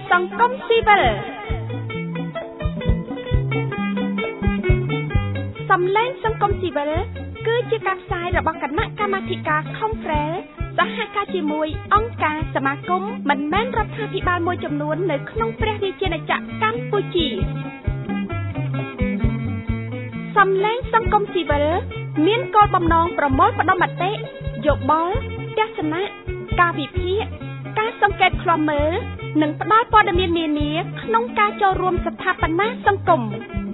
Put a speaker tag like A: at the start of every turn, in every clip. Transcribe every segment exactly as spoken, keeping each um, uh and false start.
A: សង្គមស៊ីវិលសំឡេងសង្គមស៊ីវិលគឺជាការផ្សាយរបស់គណៈកម្មាធិការ Conference សហការជាមួយអង្គការសមាគមមិនមែនរដ្ឋាភិបាលមួយចំនួននៅក្នុងព្រះរាជាណាចក្រកម្ពុជាសំឡេងសង្គមស៊ីវិលមានគោលបំណងប្រមូលផ្ដុំមតិយោបល់ទស្សនៈការវិភាគការសង្កេតឃ្លាំមើលនិងផ្ដល់ព័ត៌មាននានាក្នុងការចូលរួមស្ថាបនាសង្គម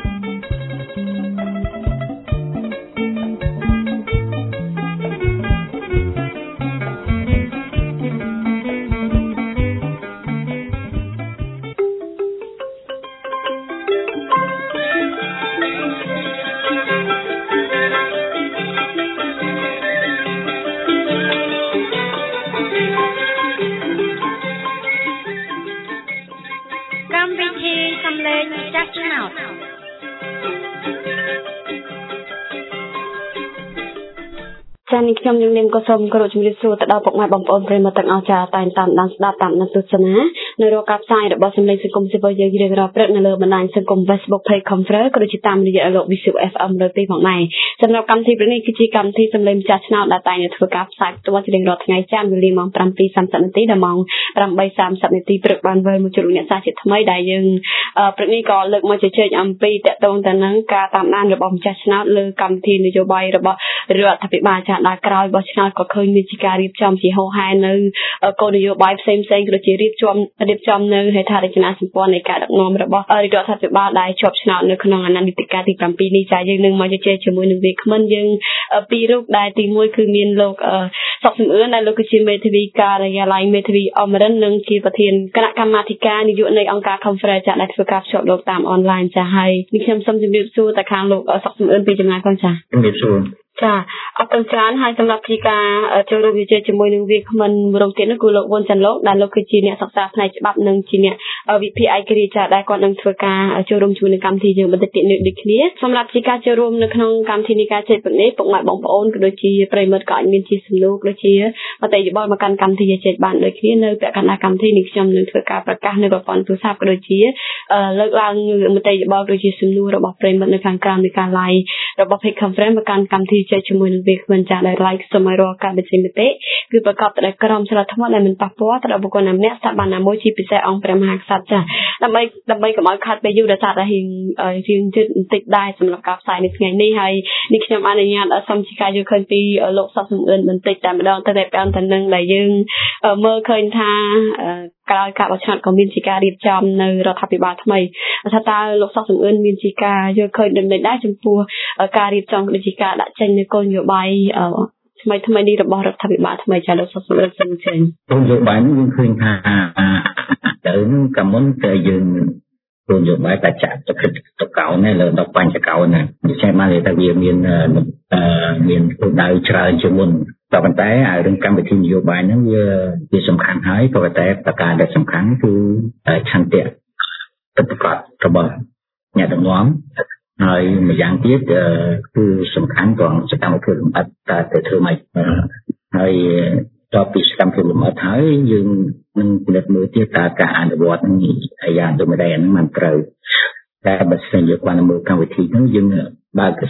A: ចា៎នេះខ្ញុំនឹងនាងក៏សូមគោរពជំរាបសួរទៅដល់ពុកម៉ែបងប្អូនប្រិយមិត្តទាំងអស់ចាតែងតាមដានស្ដាប់តាមដានទស្សនានៅរកការផ្សាយរបស់សម្លេងសង្គមស៊ីវិលយើងរៀងរាល់ព្រឹកនៅលើបណ្ដាញសង្គម Facebook Page Conference ក៏ដូចជាតាមរយៈលោក Visual เอฟ เอ็ม លើទីផងដែរសម្រាប់កម្មវិធីព្រឹកនេះគឺជាកម្មវិធីសម្លេងម្ចាស់ឆ្នោតដែលតែងតែធ្វើការផ្សាយផ្ទាល់ជារៀងរាល់ថ្ងៃច័ន្ទវេលាម៉ោង ប្រាំពីរសាមសិប នាទីដល់ម៉ោង ប្រាំបីសាមសិប នាទីព្រឹកបានវិលមកជួបអ្នកសាជាថ្មីដែលយើងព្រឹកនេះក៏លើកមកជជែកអំពីតកតងទៅនឹងការតាមដានរបស់ម្ចាស់ឆ្នោតលើកម្មវិធីនយោបាយរបស់រដ្ឋាភិបាលចាដល់ក្រោយបោះឆ្នោតក៏ឃើញមានជាការរៀបចំជាហោហែនៅគោលនយោបាយផ្សេងផ្សេងក៏ជារៀបចំរៀបចំនៅហេដ្ឋារចនាសម្ព័ន្ធនៃការដឹកនាំរបស់រដ្ឋាភិបាលដែលជាប់ឆ្នោតនៅក្នុងអាណត្តិនីតិកាលទីប្រាំពីរនេះចាយើងនឹងមកជជែកជាមួយនឹងវាគ្មិនយើងពីររូបដែលទីមួយគឺមានលោកសុកសំអឿនដែលលោកគឺជាមេធាវីការិយាល័យមេធាវីអមរិននិងជាប្រធានគណៈកម្មាធិការនយោបាយនៃអង្គការ Conference ចាដែលធ្វើការភ្ជាប់លោកតាមអនឡាញចាហើយនេះខ្ញុំសូមជម្រាបសួរទៅខាងលោកសុកសំអឿនពីចម្ងាយផងចា
B: ជម្រាបសួរ
A: ចាអរគុណច្រើនហើយសម្រាប់ជាការចូលរួមជជែកជាមួយនឹងវាគ្មិនរងទៀតនោះគឺលោកវុនចាន់លោកដែលលោកគឺជាអ្នកសិក្សាផ្នែកច្បាប់និងជាអ្នកវិភាគឯករាជ្យចាដែលគាត់នឹងធ្វើការចូលរួមជាមួយនឹងកម្មវិធីយើងបន្តិចទៀតនេះដូចគ្នាសម្រាប់ជាការចូលរួមនៅក្នុងកម្មវិធីនេះការជជែកព្រឹកនេះពុកម៉ែបងប្អូនក៏ដូចជាប្រិយមិត្តក៏អាចមានជាសំណួរដូចជាមតិយោបល់មកកាន់កម្មវិធីជជែកបានដូចគ្នានៅពាក់កណ្ដាលកម្មវិធីនេះខ្ញុំនឹងធ្វើការប្រកាសនៅប្រព័ន្ធទូរស័ព្ទក៏ដូចជាលើកឡើងមតិយោបល់ដូចជាសំណួររបស់ប្រិយមិត្តនៅខាងក្រោមនៃការ live របស់ Page Conference មកកាន់កម្មវិធីជជែកជាមួយនឹងវាគ្មិនចាដែល like សូមឲ្យរកការបញ្ចេញមតិគឺប្រកបដោយក្រមសីលធម៌ដែលមិនប៉ះពាល់ទៅដល់បុគ្គលណាម្នាក់ស្ថាប័នណាមួយជាពិសេសអង្គព្រះមហាក្សត្រចាដើម្បីដើម្បីកុំឲ្យខាត់ពេលយូរដោយសារតែរៀងរៀងជិតបន្តិចដែរសម្រាប់ការផ្សាយនៅថ្ងៃនេះហើយនេះខ្ញុំអនុញ្ញាតសូមជាការយកឃើញពីលោកសុកសំអឿនបន្តិចតែម្ដងទៅតែពាក់ទៅនឹងដែលយើងមើលឃើញថាក្រោយការបោះឆ្នោតក៏មានជាការរៀបចំនៅរដ្ឋាភិបាលថ្មីថាតើលោកសុកសំអឿនមានជាការយកឃើញដំណេកដែរចំពោះការរៀបចំដូចជាការដាក់ចេញនូវគោលនយោបាយថ្មីថ្មីនេះរបស់រដ្ឋាភិបាលថ្មីចាលោកសុកសំអឿនសូមចេញ
B: គោលនយោបាយនេះយើងឃើញថាទៅនឹងកាលមុនតែយើងគោលនយោបាយតែចាក់ទៅទៅកោណលើដល់បញ្ចកោណណាដូច្នេះបានតែវាមានមានគោលដៅច្រើនជាងមុនតែប៉ុន្តែឲ្យរឿងកម្មវិធីនយោបាយហ្នឹងវាវាសំខាន់ហើយក៏តែប្រការដែលសំខាន់គឺឆន្ទៈពិតប្រាកដរបស់អ្នកដឹកនាំហើយម្យ៉ាងទៀតគឺសំខាន់ត្រង់សកម្មភាពលម្អិតតើទៅធ្វើម៉េចហើយតទៅពីសកម្មភាពលម្អិតហើយយើងនឹងពិនិត្យមើលទៀតតើការអនុវត្តនឹងអាយ៉ាងដូចម្ដេចហ្នឹងមិនត្រូវតែបើសិនជាបានមើលកម្មវិធីហ្នឹងយើងបើក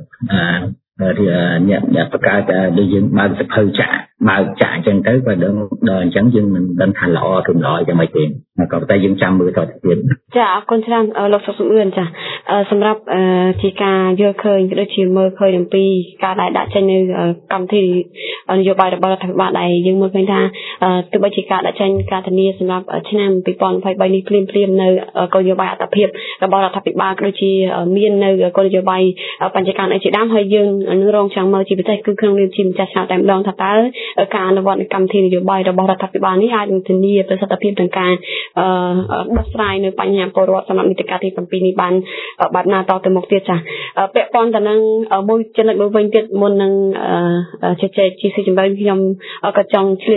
B: អ្នកអ្នកបង្កើតដែលយើងបើកសភៅចាក់បើកចាក់អញ្ចឹងទៅក៏ដឹងដល់អញ្ចឹងយើងមិនដឹងថាល្អឬមិនល្អយ៉ាងម៉េចទេក៏តែយើងចាំមើលតទៅទៀត
A: ចាអរគុណច្រើនលោកសុកសំអឿនចាសម្រាប់ជាការយកឃើញដូចជាមើលឃើញអំពីការដែលដាក់ចេញនៅកម្មវិធីនយោបាយរបស់រដ្ឋាភិបាលដែលយើងមើលឃើញថាទោះបីជាការដាក់ចេញការធានាសម្រាប់ឆ្នាំពីរពាន់ยี่สิบสามនេះភ្លាមភ្លាមនៅគោលនយោបាយអត្តភាពរបស់រដ្ឋាភិបាលក៏ដូចជាមាននៅគោលនយោបាយបញ្ចការអីជាដើមហើយយើងនឹងរងចាំមើលជាពិសេសគឺក្នុងនាមជាម្ចាស់ឆ្នោតតែម្ដងថាតើការអនុវត្តនៃកម្មវិធីនយោបាយរបស់រដ្ឋាភិបាលនេះអាចនឹងធានាប្រសិទ្ធភាពក្នុងការដោះស្រាយនៅបញ្ហាពលរដ្ឋសម្រាប់នីតិកាលទីប្រាំពីរនេះបានបែបណាតទៅមុខទៀតចាពាក់ព័ន្ធទៅនឹងមួយចំណុចមួយវិញទៀតមុននឹងជជែកជាស៊ីជម្រៅខ្ញុំក៏ចង់ជឿចង់ដឹងដែរ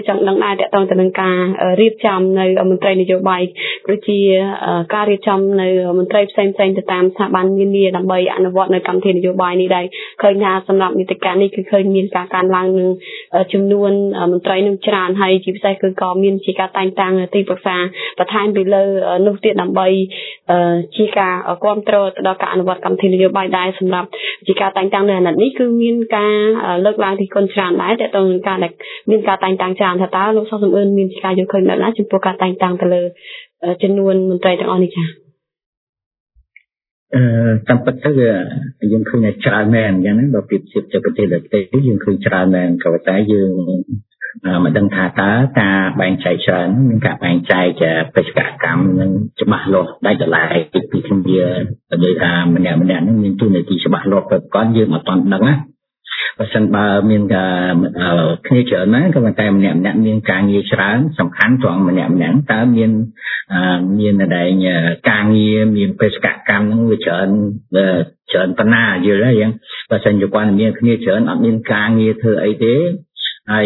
A: ដែរតើតើទៅនឹងការរៀបចំនៅមន្ត្រីនយោបាយដូចជាការរៀបចំនៅមន្ត្រីផ្សេងផ្សេងទៅតាមស្ថាប័ននានាដើម្បីអនុវត្តនៅកម្មវិធីនយោបាយនេះដែរឃើញថាសម្រាប់នីតិកាលនេះគឺឃើញមានការកើនឡើងនឹងចំនួនមន្ត្រីនឹងច្រើនហើយជាពិសេសគឺក៏មានជាការតែងតាំងទីប្រឹក្សាបន្ថែមពីលើនោះទៀតដើម្បីជាការគ្រប់គ្រងទៅដល់ការអនុវត្តកម្មវិធីនយោបាយដែរសម្រាប់ជាការតែងតាំងនៅអាណត្តិនេះគឺមានការលើកឡើងពីគុណច្រើនដែរតើតើនឹងការដែលមានការតែងតាំងច្រើនថាតើលោកសុខសំអឿនមានការយល់ឃើញបែបណាចំពោះការតែងតាំងទៅលើចំនួនមន្ត្រីទាំងអស់នេះចា៎អឺតាមពិតទៅយើងឃើញថាច្រើនមែនអញ្ចឹងណាបើប្រៀបធៀបទៅប្រទេសដទៃយើងឃើញច្រើនមែនក៏តែយើងមិនដឹងថាតើការបែងចែកច្រើនមានការបែងចែកបេសកកម្មនឹងច្បាស់លាស់ដាច់ដライពីពីគ្នាដោយថាម្នាក់ម្នាក់នឹងមានទូនាទីច្បាស់លាស់ទៅก่อนយើងអត់ទាន់ដឹងណាបើសិនបើមានការគ្នាច្រើនណាក៏តែម្នាក់ម្នាក់មានការងារច្រើនសំខាន់ត្រង់ម្នាក់ម្នាក់តើមានមានតែការងារមានបេសកកម្មនឹងវាច្រើនច្រើនប៉ុណ្ណាយល់ហើយយ៉ាងបើសិនជាគាត់មានគ្នាច្រើនអត់មានការងារធ្វើអីទេហើយ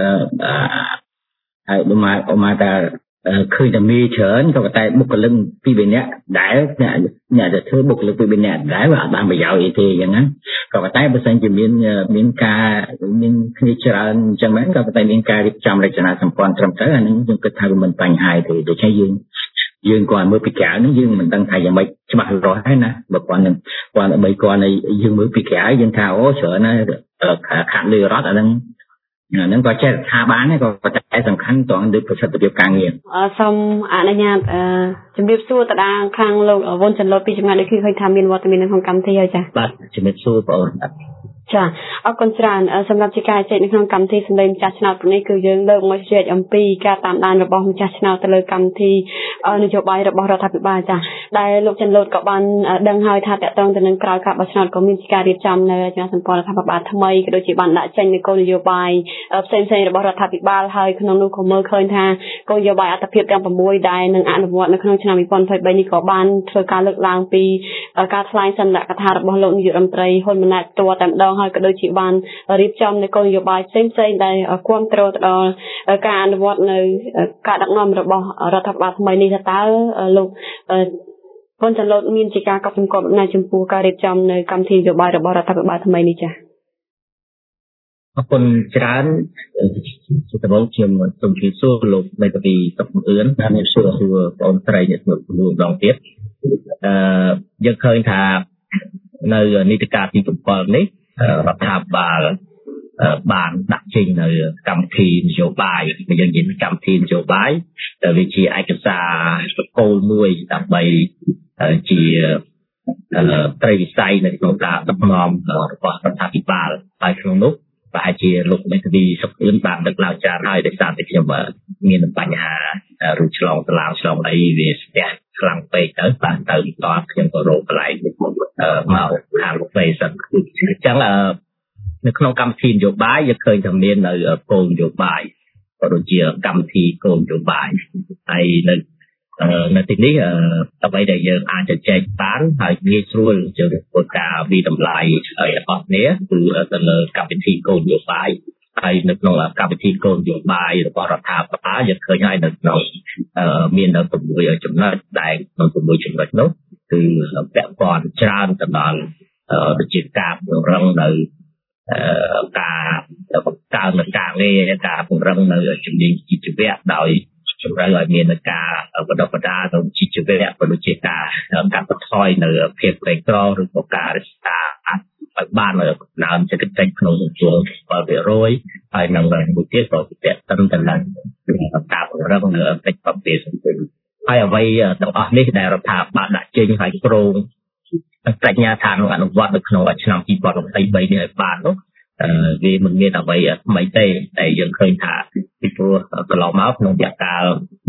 A: ហើយឧមាឧមាថាឃើញតែមេច្រើនក៏តែបុគ្គលិកពីរនាក់ដែលអ្នកដែលធ្វើបុគ្គលិកពីរនាក់ដែលវាអត់បានប្រយោជន៍អីទេអញ្ចឹងណាក៏តែបើសិនជាមានមានការមានគ្នាច្រើនអញ្ចឹងមែនក៏តែមានការរៀបចំរចនាសម្ព័ន្ធត្រឹមត្រូវអានឹងខ្ញុំគិតថាវាមិនបញ្ហាទេដូច្នេះយើងយើងគាត់មើលពីក្រៅនេះយើងមិនដឹងថាយ៉ាងម៉េចច្បាស់លាស់ហើយណាបើគាត់នឹងគាត់បីគាត់យើងមើលពីក្រៅយើងថាអូច្រើនណាខាត់លឺរត់អានឹងហ្នឹងក៏ចេះថាបានដែរក៏តែសំខាន់ត្រង់លើប្រសិទ្ធភាពការងារសូមអនុញ្ញាតជំរាបសួរតដាខាងលោកវុនចន្ទលូតពីចម្ងាយដូចគឺឃើញថាមានវត្តមាននៅក្នុងកម្មវិធីហើយចា៎បាទជំរាបសួរបងអូនចាអរគុណច្រើនសម្រាប់ជាការចែកនៅក្នុងកម្មវិធីសម្លេងម្ចាស់ឆ្នោតនេះគឺយើងលើកមកជជែកអំពីការតាមដានរបស់ម្ចាស់ឆ្នោតទៅលើកម្មវិធីនយោបាយរបស់រដ្ឋាភិបាលចាដែលលោកចន្ទលូតក៏បានដឹងហើយថាតកតងទៅនឹងក្រោយការបោះឆ្នោតក៏មានការរៀបចំនៅរចនាសម្ព័ន្ធរដ្ឋាភិបាលថ្មីក៏ដូចជាបានដាក់ចេញនូវគោលនយោបាយផ្សេងៗរបស់រដ្ឋាភិបាលហើយក្នុងនោះក៏មើលឃើញថាគោលនយោបាយអត្ថប្រយោជន៍ទាំងប្រាំមួយដែលនឹងអនុវត្តនៅក្នុងឆ្នាំยี่สิบยี่สิบสามនេះក៏បានធ្វើការលើកឡើងពីការថ្លែងសន្និកថារបស់លោកនាយករដ្ឋមន្ត្រីហ៊ុនម៉ាណែតផ្ទាល់តែម្ដងហើយក៏ដូចជាបានរៀបចំនៅគោលនយោបាយផ្សេងៗដែលគ្រប់គ្រងទៅដល់ការអនុវត្តនៅការដឹកនាំរបស់រដ្ឋាភិបាលថ្មីនេះថាតើលោកហ៊ុនចន្ទលូតមានជាការកត់សម្គាល់ណាចំពោះការរៀបចំនៅកម្មវិធីនយោបាយរបស់រដ្ឋាភិបាលថ្មីនេះចា៎អរគុណច្រើនជាដំបូងខ្ញុំសូមជម្រាបសួរលោកមេធាវីសុខអឿនតាមសួរសួរបងស្រីអ្នកស្មួយម្ដងទៀតអឺយើងឃើញថានៅនីតិកាលទីbảyនេះរដ្ឋាភិបាលបានដាក់ចេញនៅកម្មវិធីនយោបាយយើងនិយាយកម្មវិធីនយោបាយដែលវាជាឯកសារគោលមួយដើម្បីជាត្រីវិស័យនៅក្នុងការដឹកនាំរបស់រដ្ឋាភិបាលហើយក្នុងនោះប្រហែលជាលោកមេធាវីសុខអឿនបានដឹកឡើងច្រើនហើយដោយសារតែខ្ញុំមានបញ្ហារូបឆ្លងតឡាងឆ្លងអីវាស្ទះខ្លាំងពេកទៅបានទៅតខ្ញុំក៏រកកន្លែងមកខាងលោកពេសិនអញ្ចឹងនៅក្នុងកម្មវិធីនយោបាយយើងឃើញថាមាននៅគោលនយោបាយក៏ដូចជាកម្មវិធីគោលនយោបាយហើយនៅនៅទីនេះអ្វីដែលយើងអាចជជែកបានហើយងាយស្រួលជាធ្វើការវិតម្លៃឲ្យអស់គ្នាគឺទៅលើកម្មវិធីគោលនយោបាយហើយនៅក្នុងកម្មវិធីគោលនយោបាយរបស់រដ្ឋាភិបាលយើងឃើញហើយនៅក្នុងមាននៅប្រាំមួយចំណុចដែលក្នុងប្រាំមួយចំណុចនោះគឺពាក់ព័ន្ធច្រើនទៅដល់វិជាការពង្រឹងនៅការបង្កើនការងារការពង្រឹងនៅជំនាញជីវៈដោយជំរុញឲ្យមានការបណ្ដុះបណ្ដាលនៅជីវៈក៏ដូចជាការកាត់បន្ថយនៅភាពក្រីក្រឬក៏ការរក្សាឲ្យបានដើមសេដ្ឋកិច្ចក្នុងសង្គមbảyភាគរយហើយនឹងមួយទៀតក៏ពាក់ព័ន្ធទៅនឹងការពង្រឹងនៅកិច្ចប្រតិបត្តិសង្គមហើយអ្វីទាំងអស់នេះដែលរដ្ឋាភិបាលដាក់ចេញឲ្យក្រងបញ្ញាថានឹងអនុវត្តនៅក្នុងឆ្នាំยี่สิบยี่สิบสามនេះឲ្យបាននោះវាមិនមានអ្វីថ្មីទេតែយើងឃើញថាពីព្រោះកន្លងមកក្នុងរយៈកាល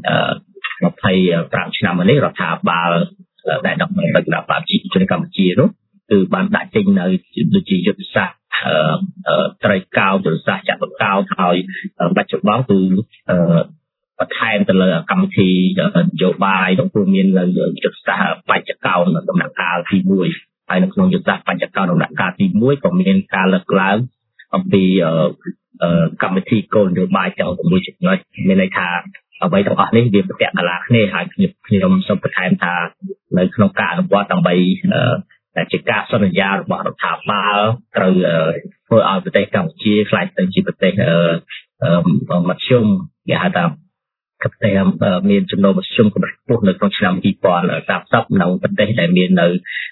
A: ยี่สิบห้าឆ្នាំនេះរដ្ឋាភិបាលដែលដឹកនាំដោយគណៈបព្វជិជនកម្ពុជានោះគឺបានដាក់ចេញនៅដូចជាយុទ្ធសាស្ត្រត្រីកោយុទ្ធសាស្ត្រចាក់បង្កោហើយបច្ចុប្បន្នគឺបន្ថែមទៅលើកម្មវិធីនយោបាយក្នុងព្រមមាននៅយុទ្ធសាស្ត្របញ្ចកោណដំណាក់កាលទីមួយហើយនៅក្នុងយុទ្ធសាស្ត្របញ្ចកោណដំណាក់កាលទីមួយក៏មានការលើកឡើងអំពី
B: កម្មវិធីគោលនយោបាយទាំងមួយចំណុចមានន័យថាអ្វីទាំងអស់នេះវាប្រតិកលាគ្នាហើយខ្ញុំខ្ញុំសូមបន្ថែមថានៅក្នុងការអនុវត្តដើម្បីជាការសន្យារបស់រដ្ឋាភិបាលត្រូវធ្វើឲ្យប្រទេសកម្ពុជាខ្លាយទៅជាប្រទេសមធ្យមគេហៅថាប្រទេសមានចំណូលមធ្យមកម្រិតខ្ពស់នៅក្នុងឆ្នាំពីរពាន់សាមសិបនៅប្រទេសដែលមាននៅ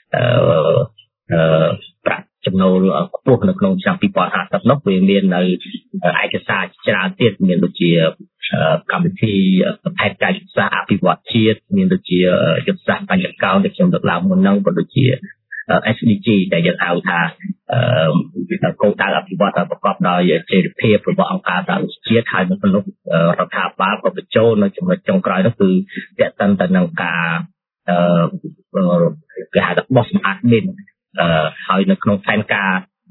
B: ប្រាក់ចំណូលខ្ពស់នៅក្នុងឆ្នាំពីរពាន់ហាសិបនោះវាមាននៅឯកសារច្រើនទៀតមានដូចជាកម្មវិធីផែនការយុទ្ធសាស្ត្រអភិវឌ្ឍជាតិមានដូចជាយុទ្ធសាស្ត្របញ្ញកោណដែលខ្ញុំលើកឡើងមុនហ្នឹងក៏ដូចជា เอส ดี จี ដែលយើងហៅថាគោលដៅអភិវឌ្ឍប្រកបដោយចីរភាពរបស់អង្គការសហប្រជាជាតិហើយនៅក្នុងរដ្ឋាភិបាលក៏បញ្ចូលនៅចំណុចចុងក្រោយនោះគឺទាក់ទិនទៅនឹងការគេហៅថាបោះសម្អាតមីនហើយនៅក្នុងផែនការ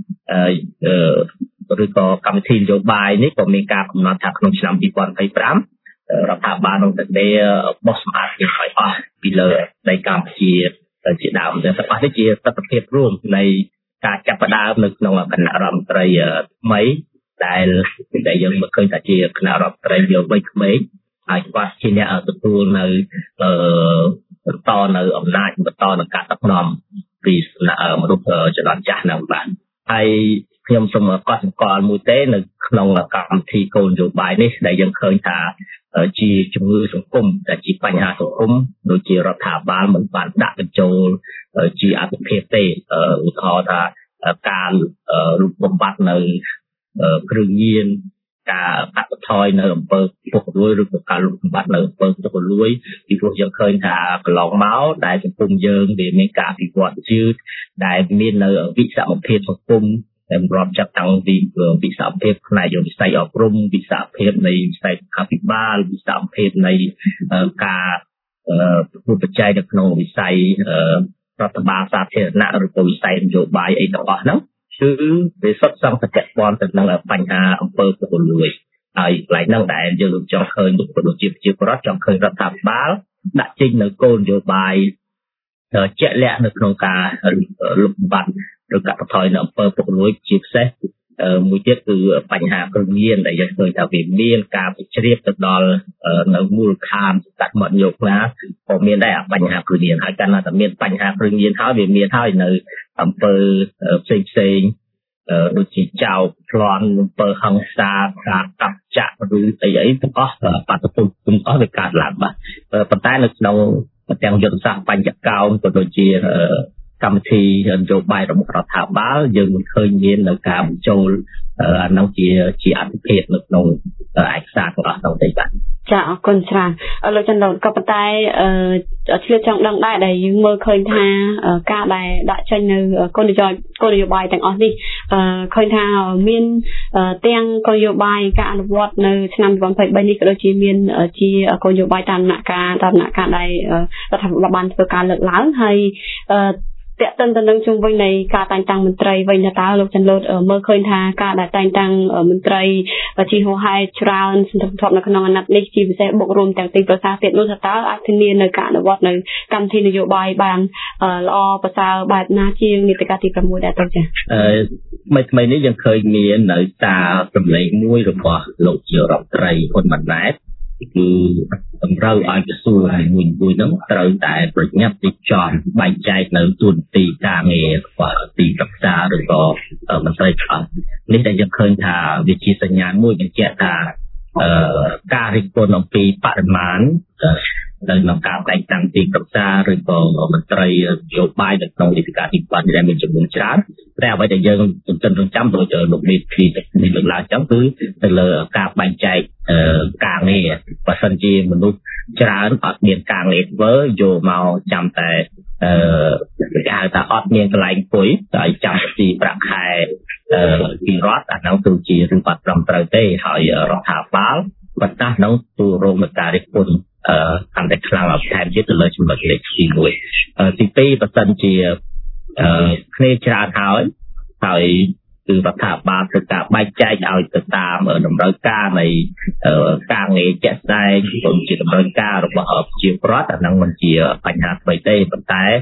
B: ឬក៏កម្មវិធីនយោបាយនេះក៏មានការកំណត់ថាក្នុងឆ្នាំពីរពាន់ยี่สิบห้าរដ្ឋាភិបាលនឹងតែបោះសម្អាតវាឲ្យអស់ពីលើដីកម្ពុជាជាដើមទាំងអស់នេះជាទស្សនវិជ្ជារួមនៃការចាប់ផ្ដើមនៅក្នុងគណៈរដ្ឋមន្ត្រីថ្មីដែលដែលយើងមើលឃើញថាជាគណៈរដ្ឋមន្ត្រីយុវវ័យក្មេងហើយគាត់ជាអ្នកទទួលនៅបន្តនៅអំណាចបន្តនៅការដឹកនាំពីសំណាក់មនុស្សចំនួនចាស់នៅបានហើយខ្ញុំសូមកត់សម្គាល់មួយទេនៅក្នុងកម្មវិធីគោលនយោបាយនេះដែលយើងឃើញថាជាជំងឺសង្គមដែលជាបញ្ហាសង្គមដូចជារដ្ឋាភិបាលមិនបានដាក់បញ្ចូលជាអភិភាពទេឧទាហរណ៍ថាការលុបបំបាត់នៅគ្រឿងញៀនការកាត់បន្ថយនៅអំពើពុករលួយឬក៏ការលុបបំបាត់នៅអំពើពុករលួយពីព្រោះយើងឃើញថាកន្លងមកដែលសង្គមយើងវាមានការអភិវឌ្ឍជឿដែលមាននៅវិសមភាពសង្គមតែរាប់ចាប់តាំងពីវិសមភាពផ្នែកវិស័យអប់រំវិសមភាពនៃវិស័យអភិបាលវិសមភាពនៃការប្រកួតប្រជែងនៅក្នុងវិស័យរដ្ឋបាលសាធារណៈឬក៏វិស័យនយោបាយអីទាំងអស់ហ្នឹងគឺវាសុទ្ធសឹងតែពាក់ព័ន្ធទៅនឹងបញ្ហាអំពើពុករលួយហើយកន្លែងហ្នឹងដែលយើងចង់ឃើញលោកប្រជាប្រជាពលរដ្ឋចង់ឃើញរដ្ឋាភិបាលដាក់ចេញនៅគោលនយោបាយជាក់លាក់នៅក្នុងការលុបបំបាត់ឬកាត់បន្ថយនៅអំពើពុករលួយជាពិសេសមួយទៀតគឺបញ្ហាគ្រឿងញៀនដែលយើងឃើញថាវាមានការបញ្ជ្រាបទៅដល់នៅមូលដ្ឋានតាក់មាត់យកណាក៏មានដែរបញ្ហាគ្រឿងញៀនហើយកាលណាតែមានបញ្ហាគ្រឿងញៀនហើយវាមានហើយនៅអំពើផ្សេងផ្សេងដូចជាចោរប្លន់អំពើហិង្សាការកាប់ចាក់ឬអីអីទាំងអស់បាតុភូតទាំងអស់វាកើតឡើងបាទប៉ុន្តែនៅក្នុងទាំងយុទ្ធសាស្ត្របញ្ញកោណក៏ដូចជាកម្មវិធីនយោបាយរបស់រដ្ឋាភិបាលយើងមិនឃើញមាននៅការបញ្ចូលអានោះជាជាអត្ថប្រយោជន៍នៅក្នុងឯកសារទាំងអស់នោះទេបាទ
A: ចាអរគុណច្រើនលោកចន្ទរក៏ប៉ុន្តែអឺឆ្លៀតចង់ដឹងដែរដែលយើងមើលឃើញថាការដែលដាក់ចេញនៅគោលនយោបាយគោលនយោបាយទាំងអស់នេះអឺឃើញថាមានទាំងគោលនយោបាយការអនុវត្តនៅឆ្នាំยี่สิบสามនេះក៏ដូចជាមានជាគោលនយោបាយតាមដំណាក់កាលតាមដំណាក់កាលដែលរដ្ឋាភិបាលបានធ្វើការលើកឡើងហើយអឺតេតិនទៅនឹងជំវិញនៃការតែងតាំងមន្ត្រីវិញតើលោកចន្ទលូតមើលឃើញថាការដែលតែងតាំងមន្ត្រីជាហោហែច្រើនសន្ធឹកសន្ធាប់នៅក្នុងអាណត្តិនេះជាពិសេសបុករួមទាំងទីប្រឹក្សាទៀតនោះតើអាចធានានៅការអនុវត្តនៅកម្មវិធីនយោបាយបានល្អប្រសើរបែបណាជាងនីតិកាលទីប្រាំមួយដែរទៅចា៎
B: អឺថ្មីថ្មីនេះយើងឃើញមាននៅសារសម្លេងមួយរបស់លោកជារដ្ឋមន្ត្រីហ៊ុនម៉ាណែតគឺតម្រូវឲ្យក្រសួងហើយមួយមួយហ្នឹងត្រូវតែប្រញាប់រៀបចំបែងចែកនៅទូនទីការងាររបស់ទីប្រឹក្សាឬក៏មន្ត្រីខ្លះនេះដែលយើងឃើញថាវាជាសញ្ញាណមួយបញ្ជាក់ថាការរិះគន់អំពីបរិមាណនៅក្នុងការតែងតាំងទីប្រឹក្សាឬក៏មន្ត្រីនយោបាយនៅក្នុងនីតិកាលទីប្រាំដែលមានចំនួនច្រើនតែអ្វីដែលយើងទន្ទឹងរង់ចាំដោយលោកមេធីនេះលើកឡើងចឹងគឺទៅលើការបែងចែកការងារបើសិនជាមនុស្សច្រើនអត់មានការងារធ្វើយកមកចាំតែអឺគេហៅថាអត់មានកន្លែងអង្គុយហើយចាំទីប្រាក់ខែពីរដ្ឋអានោះគឺជារឿងបាត់ត្រឹមត្រូវទេហើយរដ្ឋាភិបាលបន្តនឹងទូរងនឹងការរិះគន់អឺកាន់តែខ្លាំងអត់ថែមទៀតទៅលើចំណុចលេខទីមួយទីពីរបើសិនជាអឺគ្នាច្រើនហើយហើយគឺរដ្ឋាភិបាលធ្វើការបែងចែកឲ្យទៅតាមតម្រូវការនៃការងារជាក់ស្ដែងដូចជាតម្រូវការរបស់ប្រជាពលរដ្ឋអាហ្នឹងមិនជាបញ្ហាថ្មីទេប៉ុន្តែ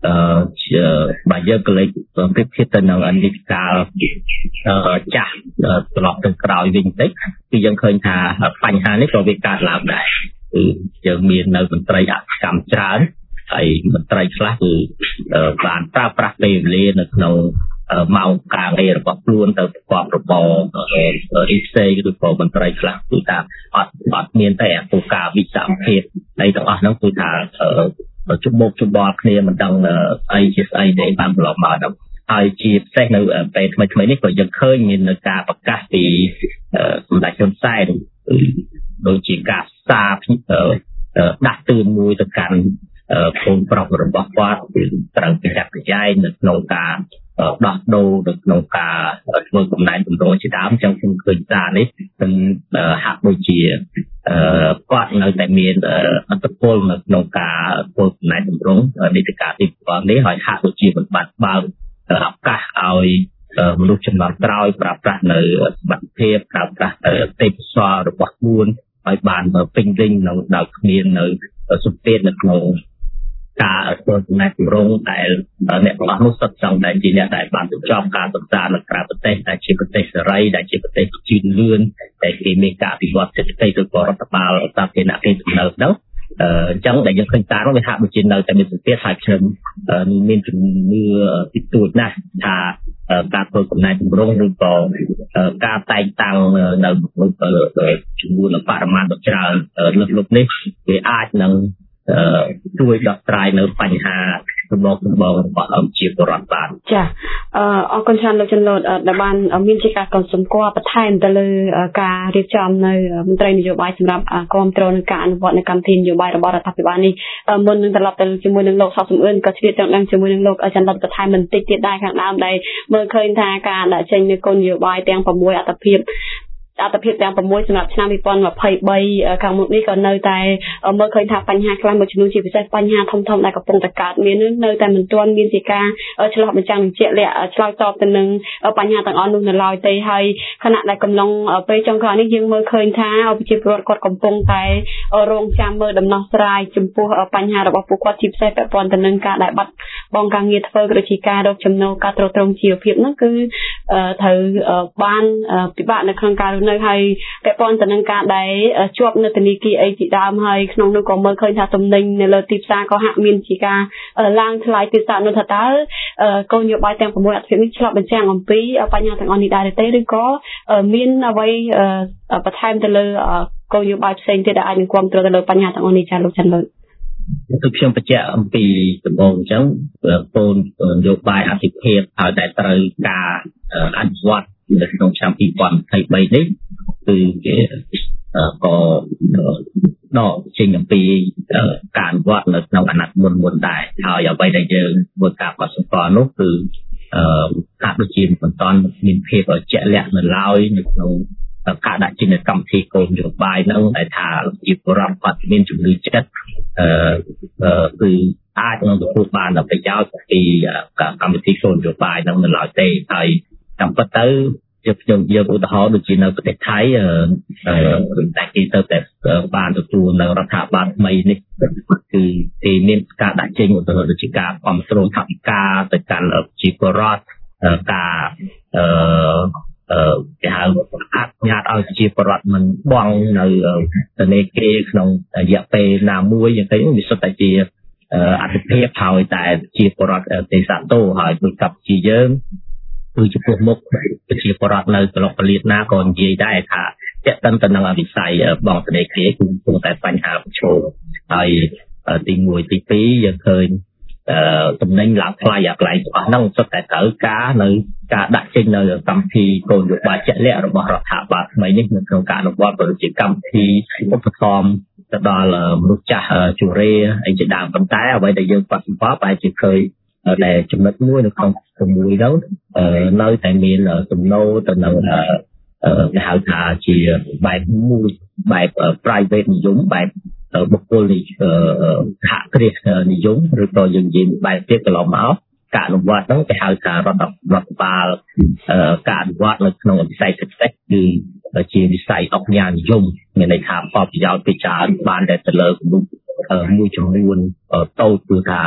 B: បើយើងក៏លេខប្រៀបធៀបទៅនឹងនីតិកាលចាស់ត្រឡប់ទៅក្រោយវិញតិចគឺយើងឃើញថាបញ្ហានេះក៏វាកើតឡើងដែរគឺយើងមាននៅមន្ត្រីអកម្មច្រើនហើយមន្ត្រីខ្លះគឺបានប្រើប្រាស់ពេលវេលានៅក្នុងម៉ោងការងាររបស់ខ្លួនទៅប្រកបរបររីផ្សេងឬក៏មន្ត្រីខ្លះគឺថាអត់អត់មានតែអពលការវិសាភាពហើយទាំងអស់ហ្នឹងគឺថាជុំមុខជុំបល់គ្នាមិនដឹងអីជាស្អីទេបានប្រឡប់មកដល់ហើយជាពិសេសនៅពេលថ្មីថ្មីនេះក៏យើងឃើញមាននៅការប្រកាសពីសម្ដេចហ៊ុនសែនដូចជាការសារដាស់តឿនមួយទៅកាន់កូនប្រុសរបស់គាត់គឺត្រូវប្រយ័ត្នប្រយែងនៅក្នុងការដោះដូរនៅក្នុងការធ្វើកំណែតម្រង់ជាដើមអញ្ចឹងខ្ញុំឃើញសារនេះនឹងហាក់ដូចជាគាត់នៅតែមានអត្តពលនៅក្នុងការធ្វើកំណែតម្រង់នីតិកាលទីប្រព័ន្ធនេះហើយហាក់ដូចជាមិនបាត់បើកឱកាសឲ្យមនុស្សចំនួនក្រោយប្រើប្រាស់នៅសមត្ថភាពប្រើប្រាស់ទេពកោសល្យរបស់ខ្លួនឲ្យបានពេញលេញនៅដោយគ្មាននៅសម្ពាធនៅក្នុងការធ្វើកំណែតម្រង់ដែលអ្នកទាំងអស់នោះសុទ្ធសឹងតែជាអ្នកដែលបានបញ្ចប់ការសិក្សានៅក្រៅប្រទេសដែលជាប្រទេសសេរីដែលជាប្រទេសជឿនលឿនដែលគេមានការអភិវឌ្ឍសេដ្ឋកិច្ចឬក៏រដ្ឋបាលសាធារណភាពទំនើបនោះអញ្ចឹងដែលយើងឃើញតាមនោះវាហាក់ដូចជានៅតែមានសម្ពាធហើយខ្ញុំមានជំនឿទីទួចណាស់ថាការធ្វើកំណែតម្រង់ឬក៏ការតែងតាំងនៅចំនួនបរិមាណដ៏ច្រើនលើកលុបនេះវាអាចនឹងជួយដោះស្រាយនៅបញ្ហាសម្បកសម្បករបស់ជាពលរដ្ឋបាន
A: ចាអរគុណច្រើនលោកចន្ទលូតដែលបានមានជាការកត់សម្គាល់បន្ថែមទៅលើការរៀបចំនៅមន្ត្រីនយោបាយសម្រាប់គ្រប់គ្រងនឹងការអនុវត្តនៅកម្មវិធីនយោបាយរបស់រដ្ឋាភិបាលនេះមុននឹងត្រឡប់ទៅជាមួយនឹងលោកសុកសំអឿនក៏ជ្រាបចង់ដឹងជាមួយនឹងលោកចន្ទលូតបន្ថែមបន្តិចទៀតដែរខាងដើមដែលមើលឃើញថាការដាក់ចេញនៅគោលនយោបាយទាំង6អត្តភាពអត្តភាពទាំង6សម្រាប់ឆ្នាំ2023ខាងមុខនេះក៏នៅតែមើលឃើញថាបញ្ហាខ្លះមួយចំនួនជាពិសេសបញ្ហាធំធំដែលកំពុងតែកើតមាននៅតែមិនទាន់មានជាការឆ្លោះបញ្ចាំងនឹងជាក់លាក់ឆ្លើយតបទៅនឹងបញ្ហាទាំងអស់នោះនៅឡើយទេហើយខណៈដែលកំឡុងពេលចុងក្រោយនេះយើងមើលឃើញថាប្រជាពលរដ្ឋគាត់កំពុងតែរងចាំមើលដំណោះស្រាយចំពោះបញ្ហារបស់ពួកគាត់ជាពិសេសពាក់ព័ន្ធទៅនឹងការដែលបាត់បង់ការងារធ្វើក៏ដូចជាការរកចំណូលការទ្រទ្រង់ជីវភាពនោះគឺត្រូវបានពិបាកនៅក្នុងការនៅហើយពាក់ព័ន្ធទៅនឹងការដែលជាប់នៅធនាគារអីជាដើមហើយក្នុងនោះក៏មើលឃើញថាទំនិញនៅលើទីផ្សារក៏ហាក់មានជាការឡើងថ្លៃទីផ្សារនោះថាតើគោលនយោបាយទាំង6អត្ថប្រយោជន៍នេះឆ្លុះបញ្ចាំងអំពីបញ្ហាទាំងអស់នេះដែរទេឬក៏មានអ្វីបន្ថែមទៅលើគោលនយោបាយផ្សេងទៀតដែលអាចនឹងគ្រប់គ្រងទៅលើបញ្ហាទាំងអស់នេះចា៎លោកចន្ទលូត
B: គឺខ្ញុំបញ្ជាក់អំពីដំបូងអញ្ចឹងគោលនយោបាយអភិភាពហើយតែត្រូវការអនុវត្តនៅក្នុងឆ្នាំ2023នេះគឺគេក៏ដកចេញអំពីការអនុវត្តនៅក្នុងអាណត្តិមុនមុនដែរហើយអ្វីដែលយើងធ្វើការកត់សម្គាល់នោះគឺហាក់ដូចជាមិនទាន់មានភាពជាក់លាក់នៅឡើយនៅក្នុងការដាក់ចេញនៅកម្មវិធីគោលនយោបាយហ្នឹងដែលថាជាពលរដ្ឋគាត់មានជំនឿចិត្តអឺគឺអាចនឹងទទួលបានប្រយោជន៍ពីកម្មវិធីគោលនយោបាយហ្នឹងនៅឡើយទេហើយតាមពិតទៅយើងខ្ញុំយកឧទាហរណ៍ដូចជានៅប្រទេសថៃអឺតែគេទៅតែបានទទួលនៅរដ្ឋាភិបាលថ្មីនេះគឺគេមានការដាក់ចេញឧទាហរណ៍ដូចជាការគ្រប់គ្រងថវិកាទៅកាន់ជាពលរដ្ឋការអឺអឺគេហៅអនុញ្ញាតឲ្យជាពលរដ្ឋមិនបង់នៅធនាគារក្នុងរយៈពេលណាមួយយ៉ាងទៅវាសុទ្ធតែជាអត្ថប្រយោជន៍ហើយតែជាពលរដ្ឋទេសតោហើយដូចកម្ពុជាយើងគឺចំពោះមុខប្រជាពលរដ្ឋនៅស្រុកកលៀតណាក៏និយាយដែរថាតេតិនទៅនឹងវិស័យបង់ធនាគារគឺកំពុងតែបញ្ហាប្រឈមហើយទី1ទី2យើងឃើញតំណែងឡើងថ្លៃអាកន្លែងទាំងអស់ហ្នឹងសុទ្ធតែត្រូវការនៅការដាក់ចេញនៅកម្មវិធីគោលនយោបាយជាក់លាក់របស់រដ្ឋាភិបាលថ្មីនេះនៅក្នុងការអនុវត្តប្រជាកម្មវិធីឧបត្ថម្ភទៅដល់មនុស្សចាស់ជរេអីជាដើមប៉ុន្តែអ្វីដែលយើងបាត់សម្បល់បែរជាឃើញដែលចំណុចមួយនៅក្នុងជាមួយហ្នឹងនៅតែមានទំនោរទៅនឹងគេហៅថាជាបែបមួយបែប private និយមបែបបុគ្គលសហគ្រាសនិយមឬក៏យើងនិយាយបែបទៀតកន្លងមកការអនុវត្តហ្នឹងគេហៅថារដ្ឋរដ្ឋបាលការអនុវត្តនៅក្នុងវិស័យសេដ្ឋកិច្ចគឺជាវិស័យអុកញ៉ានិយមមានន័យថាផលប្រយោជន៍ពីច្រើនបានតែទៅលើមនុស្សមួយចំនួនតូចគឺថា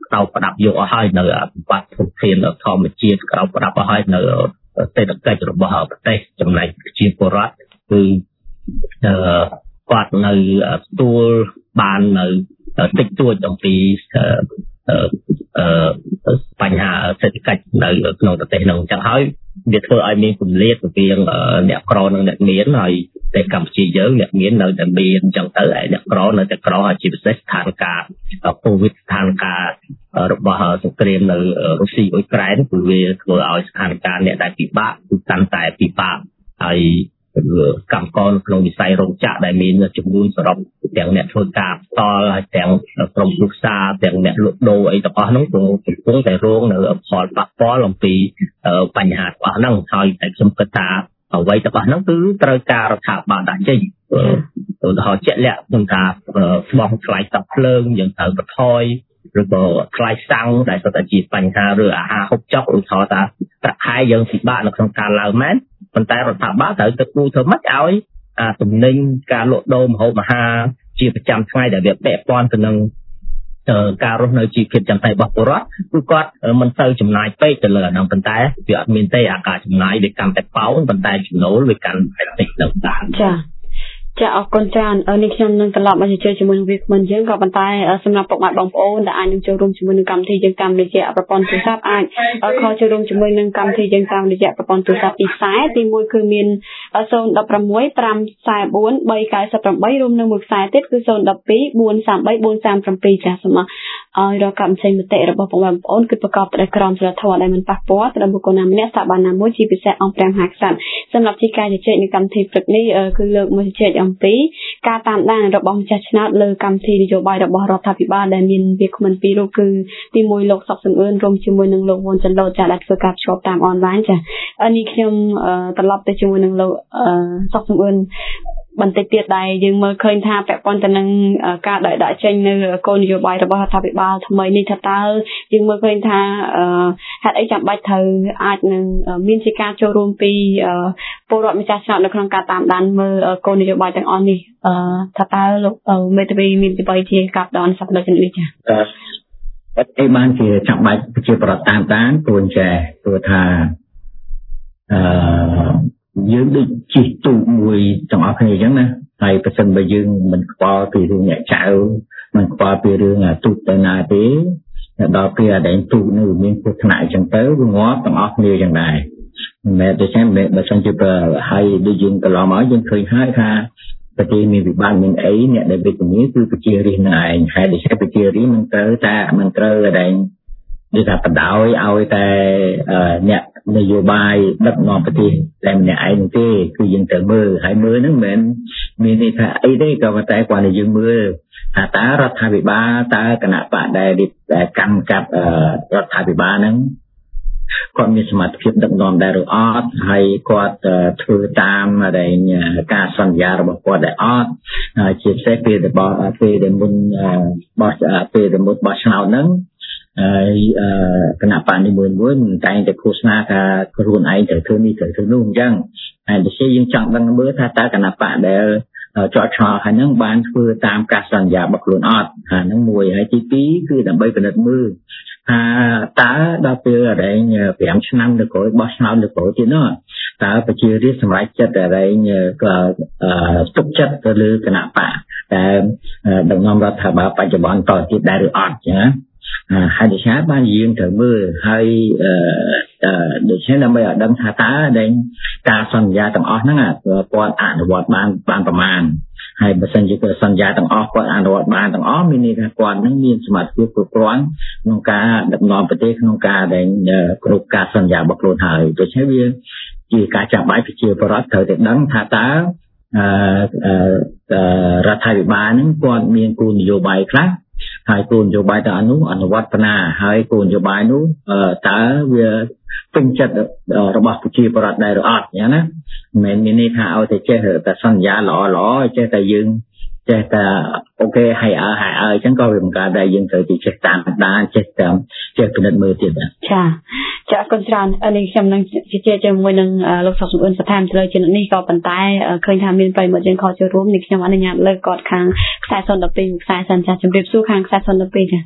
B: ក្តៅប្រដាប់យកអស់ហើយនៅបាត់ធនធានធម្មជាតិក្តៅប្រដាប់អស់ហើយនៅសេដ្ឋកិច្ចរបស់ប្រទេសចំណែកប្រជាពលរដ្ឋគឺគាត់នៅទទួលបាននៅតិចតួចអំពីបញ្ហាសេដ្ឋកិច្ចនៅក្នុងប្រទេសនោះអញ្ចឹងហើយវាធ្វើឲ្យមានគម្លាតរវាងអ្នកក្រនិងអ្នកមានហើយប្រទេសកម្ពុជាយើងអ្នកមាននៅតែមានអញ្ចឹងទៅហើយអ្នកក្រនៅតែក្រហើយជាពិសេសស្ថានភាពកូវីដស្ថានភាពរបស់សង្គ្រាមនៅរុស្ស៊ីអ៊ុយក្រែនគឺវាធ្វើឲ្យស្ថានភាពអ្នកដែលពិបាកគឺកាន់តែពិបាកហើយកម្មករក្នុងវិស័យរោងចក្រដែលមានចំនួនសរុបទាំងអ្នកធ្វើការផ្ទាល់ហើយទាំងក្រុមគ្រួសារទាំងអ្នកលក់ដូរអីទាំងអស់ហ្នឹងក៏កំពុងតែរងនៅផលប៉ះពាល់អំពីបញ្ហារបស់ហ្នឹងហើយតែខ្ញុំគិតថាអ្វីទាំងអស់ហ្នឹងគឺត្រូវការរដ្ឋាភិបាលដាក់ចេញឧទាហរណ៍ជាក់លាក់ខ្ញុំថាបង់ថ្លៃទឹកភ្លើងយើងត្រូវបន្ថយឬក៏ថ្លៃសាំងដែលសុទ្ធតែជាបញ្ហាឬអាហារហូបចុកឧទាហរណ៍ថាប្រាក់ខែយើងពិបាកនៅក្នុងការឡើងមែនប៉ុន្តែរដ្ឋាភិបាលត្រូវទៅគូធ្វើម៉េចឲ្យអាទំនិញការលក់ដូរម្ហូបអាហារជាប្រចាំថ្ងៃដែលវាពាក់ព័ន្ធទៅនឹងការរស់នៅជីវភាពចាំតែរបស់ពលរដ្ឋគឺគាត់មិនទៅចំណាយពេកទៅលើអាហ្នឹងប៉ុន្តែវាអត់មានទេអាការចំណាយវាកាន់តែប៉ោនប៉ុន្តែចំណូលវាកាន់តែតិចទៅតាម
A: ចាចាអរគុណច្រើននេះខ្ញុំនឹងត្រឡប់មកជជែកជាមួយនឹងវាគ្មិនយើងក៏ប៉ុន្តែសម្រាប់ពុកម៉ែបងប្អូនដែលអាចនឹងចូលរួមជាមួយនឹងកម្មវិធីយើងតាមរយៈប្រព័ន្ធទូរស័ព្ទអាចខលចូលរួមជាមួយនឹងកម្មវិធីយើងតាមរយៈប្រព័ន្ធទូរស័ព្ទពីខ្សែទីមួយគឺមាន ศูนย์ หนึ่ง หก ห้า สี่ สี่ สี่ สี่ រួមនឹងមួយខ្សែទៀតគឺ ศูนย์ หนึ่ง สอง สี่ สี่ สาม สี่ สี่ สาม เจ็ด ចាសូមឲ្យរកកម្មវិធីមតិរបស់បងប្អូនគឺប្រកបដោយក្រមសីលធម៌ដែលមិនប៉ះពាល់ទៅដល់បុគ្គលណាម្នាក់ស្ថាប័នណាមួយជាពិសេសអង្គព្រះមហាក្សត្រសម្រាប់ជាការជជែកនៅកម្មវិធីព្រឹកនេះគឺលើកមកជជែកអំពីការតាមដានរបស់ម្ចាស់ឆ្នោតលើកម្មវិធីនយោបាយរបស់រដ្ឋាភិបាលដែលមានវាគ្មិនពីររូបគឺទីមួយលោកសុកសំអឿនរួមជាមួយនឹងលោកវ៉ុនចន្ទលូតចាដែលធ្វើការភ្ជាប់តាមអនឡាញចានេះខ្ញុំត្រឡប់ទៅជាមួយនឹងលោកសុកសំអឿនបន្តិចទៀតដែរយើងមើលឃើញថាពាក់ព័ន្ធទៅនឹងការដាក់ដាក់ចេញនៅគោលនយោបាយរបស់រដ្ឋាភិបាលថ្មីនេះថាតើយើងមើលឃើញថាហេតុអីចាំបាច់ត្រូវអាចនឹងមានជាការចូលរួមពីពលរដ្ឋម្ចាស់ឆ្នោតនៅក្នុងការតាមដានមើលគោលនយោបាយទាំងអស់នេះថាតើលោកមេធាវីមានអ្វីជាការផ្ដល់សកម្មភាពនេះចា៎
B: អត់អីបានជាចាំបាច់ជាប្រតាតាមដានព្រោះចាព្រោះថាអឺយើងដូចជិះទូកមួយទាំងអស់គ្នាអញ្ចឹងណាហើយប្រសិនបើយើងមិនខ្វល់ពីរឿងអ្នកចៅមិនខ្វល់ពីរឿងទូកទៅណាទេដល់ពេលអដែងទូកនោះមានគ្រោះថ្នាក់អញ្ចឹងទៅវាងាប់ទាំងអស់គ្នាយ៉ាងដែរមិនមែនទេចាំបើសិនជាហើយដូចយើងកន្លងមកយើងឃើញហើយថាប្រទេសមានវិបត្តិមានអីអ្នកដែលវិទ្យាគឺប្រជារាស្ត្រនឹងឯងហើយដូចជាប្រជារាស្ត្រមិនត្រូវតែមិនត្រូវអដែងនិយាយថាបដោយឲ្យតែអ្នកនយោបាយដឹកនាំប្រទេសតែម្នាក់ឯងទេគឺយើងត្រូវមើលហើយមើលហ្នឹងមិនមែនមានន័យថាអីទេក៏ប៉ុន្តែគាត់តែយើងមើលថាតើរដ្ឋាភិបាលតើគណៈបកដែលកម្មកាប់រដ្ឋាភិបាលហ្នឹងគាត់មានសមត្ថភាពដឹកនាំដែរឬអត់ហើយគាត់ធ្វើតាមដែលការសន្យារបស់គាត់ដែរអត់ជាពិសេសពេលរបស់ពេលដែលមុនបោះពេលដែលមុនបោះឆ្នោតហ្នឹងហើយគណៈបកនីមួយមួយមិនតែងតែឃោសនាថាខ្លួនឯងត្រូវធ្វើនេះត្រូវធ្វើនោះអញ្ចឹងហើយដូចជាយើងចង់ដឹងមើលថាតើគណៈបកដែលជាប់ឆ្នោតហើយហ្នឹងបានធ្វើតាមការសន្យារបស់ខ្លួនអត់អាហ្នឹងមួយហើយទីពីរគឺដើម្បីពិនិត្យមើលថាតើដល់ពេលអដែងប្រាំឆ្នាំទៅក្រោយបោះឆ្នោតទៅក្រោយទៀតនោះតើប្រជារាស្ត្រសម្រេចចិត្តអដែងក៏ទុកចិត្តទៅលើគណៈបកតែដឹកនាំរដ្ឋាភិបាលបច្ចុប្បន្នតទៀតដែរឬអត់ចាហើយដូចនេះបានយើងត្រូវមើលហើយដូច្នេះដើម្បីឲ្យដឹងថាតើដែលការសន្យាទាំងអស់ហ្នឹងគាត់អនុវត្តបានបានប្រមាណហើយបើសិនជាគាត់សន្យាទាំងអស់គាត់អនុវត្តបានទាំងអស់មានន័យថាគាត់នឹងមានសមត្ថភាពគ្រប់គ្រាន់ក្នុងការដឹកនាំប្រទេសក្នុងការដែលគ្រប់ការសន្យារបស់ខ្លួនហើយដូច្នេះវាជាការចាំបាច់ប្រជាពលរដ្ឋត្រូវតែដឹងថាតើរដ្ឋាភិបាលហ្នឹងគាត់មានគោលនយោបាយខ្លះហើយគោលនយោបាយទាំងអនុអនុវត្តណាហើយគោលនយោបាយនោះតើវាពេញចិត្តរបស់ប្រជាពលរដ្ឋដែរឬអត់អញ្ចឹងណាមិនមែនមានន័យថាឲ្យតែចេះតែសន្យាល្អល្អចេះតែយើងចេះតែអូខេហើយអើហើយអើអញ្ចឹងក៏វាមិនកើតដែរយើងត្រូវចេះតាមដានចេះតាមចេះពិនិត្យមើលទៀតដែរ
A: ចាចាអរគុណច្រើននេះខ្ញុំនឹងជជែកជាមួយនឹងលោកសុកសំអឿនបន្ថែមទៅលើចំណុចនេះក៏ប៉ុន្តែឃើញថាមានប្រិយមិត្តយើងខលចូលរួមនេះខ្ញុំអនុញ្ញាតលើកគាត់ខាងខ្សែศูนย์ หนึ่ง สอง ខ្សែសិនចាជម្រាបសួរខាងខ្សែศูนย์ หนึ่ง สองចា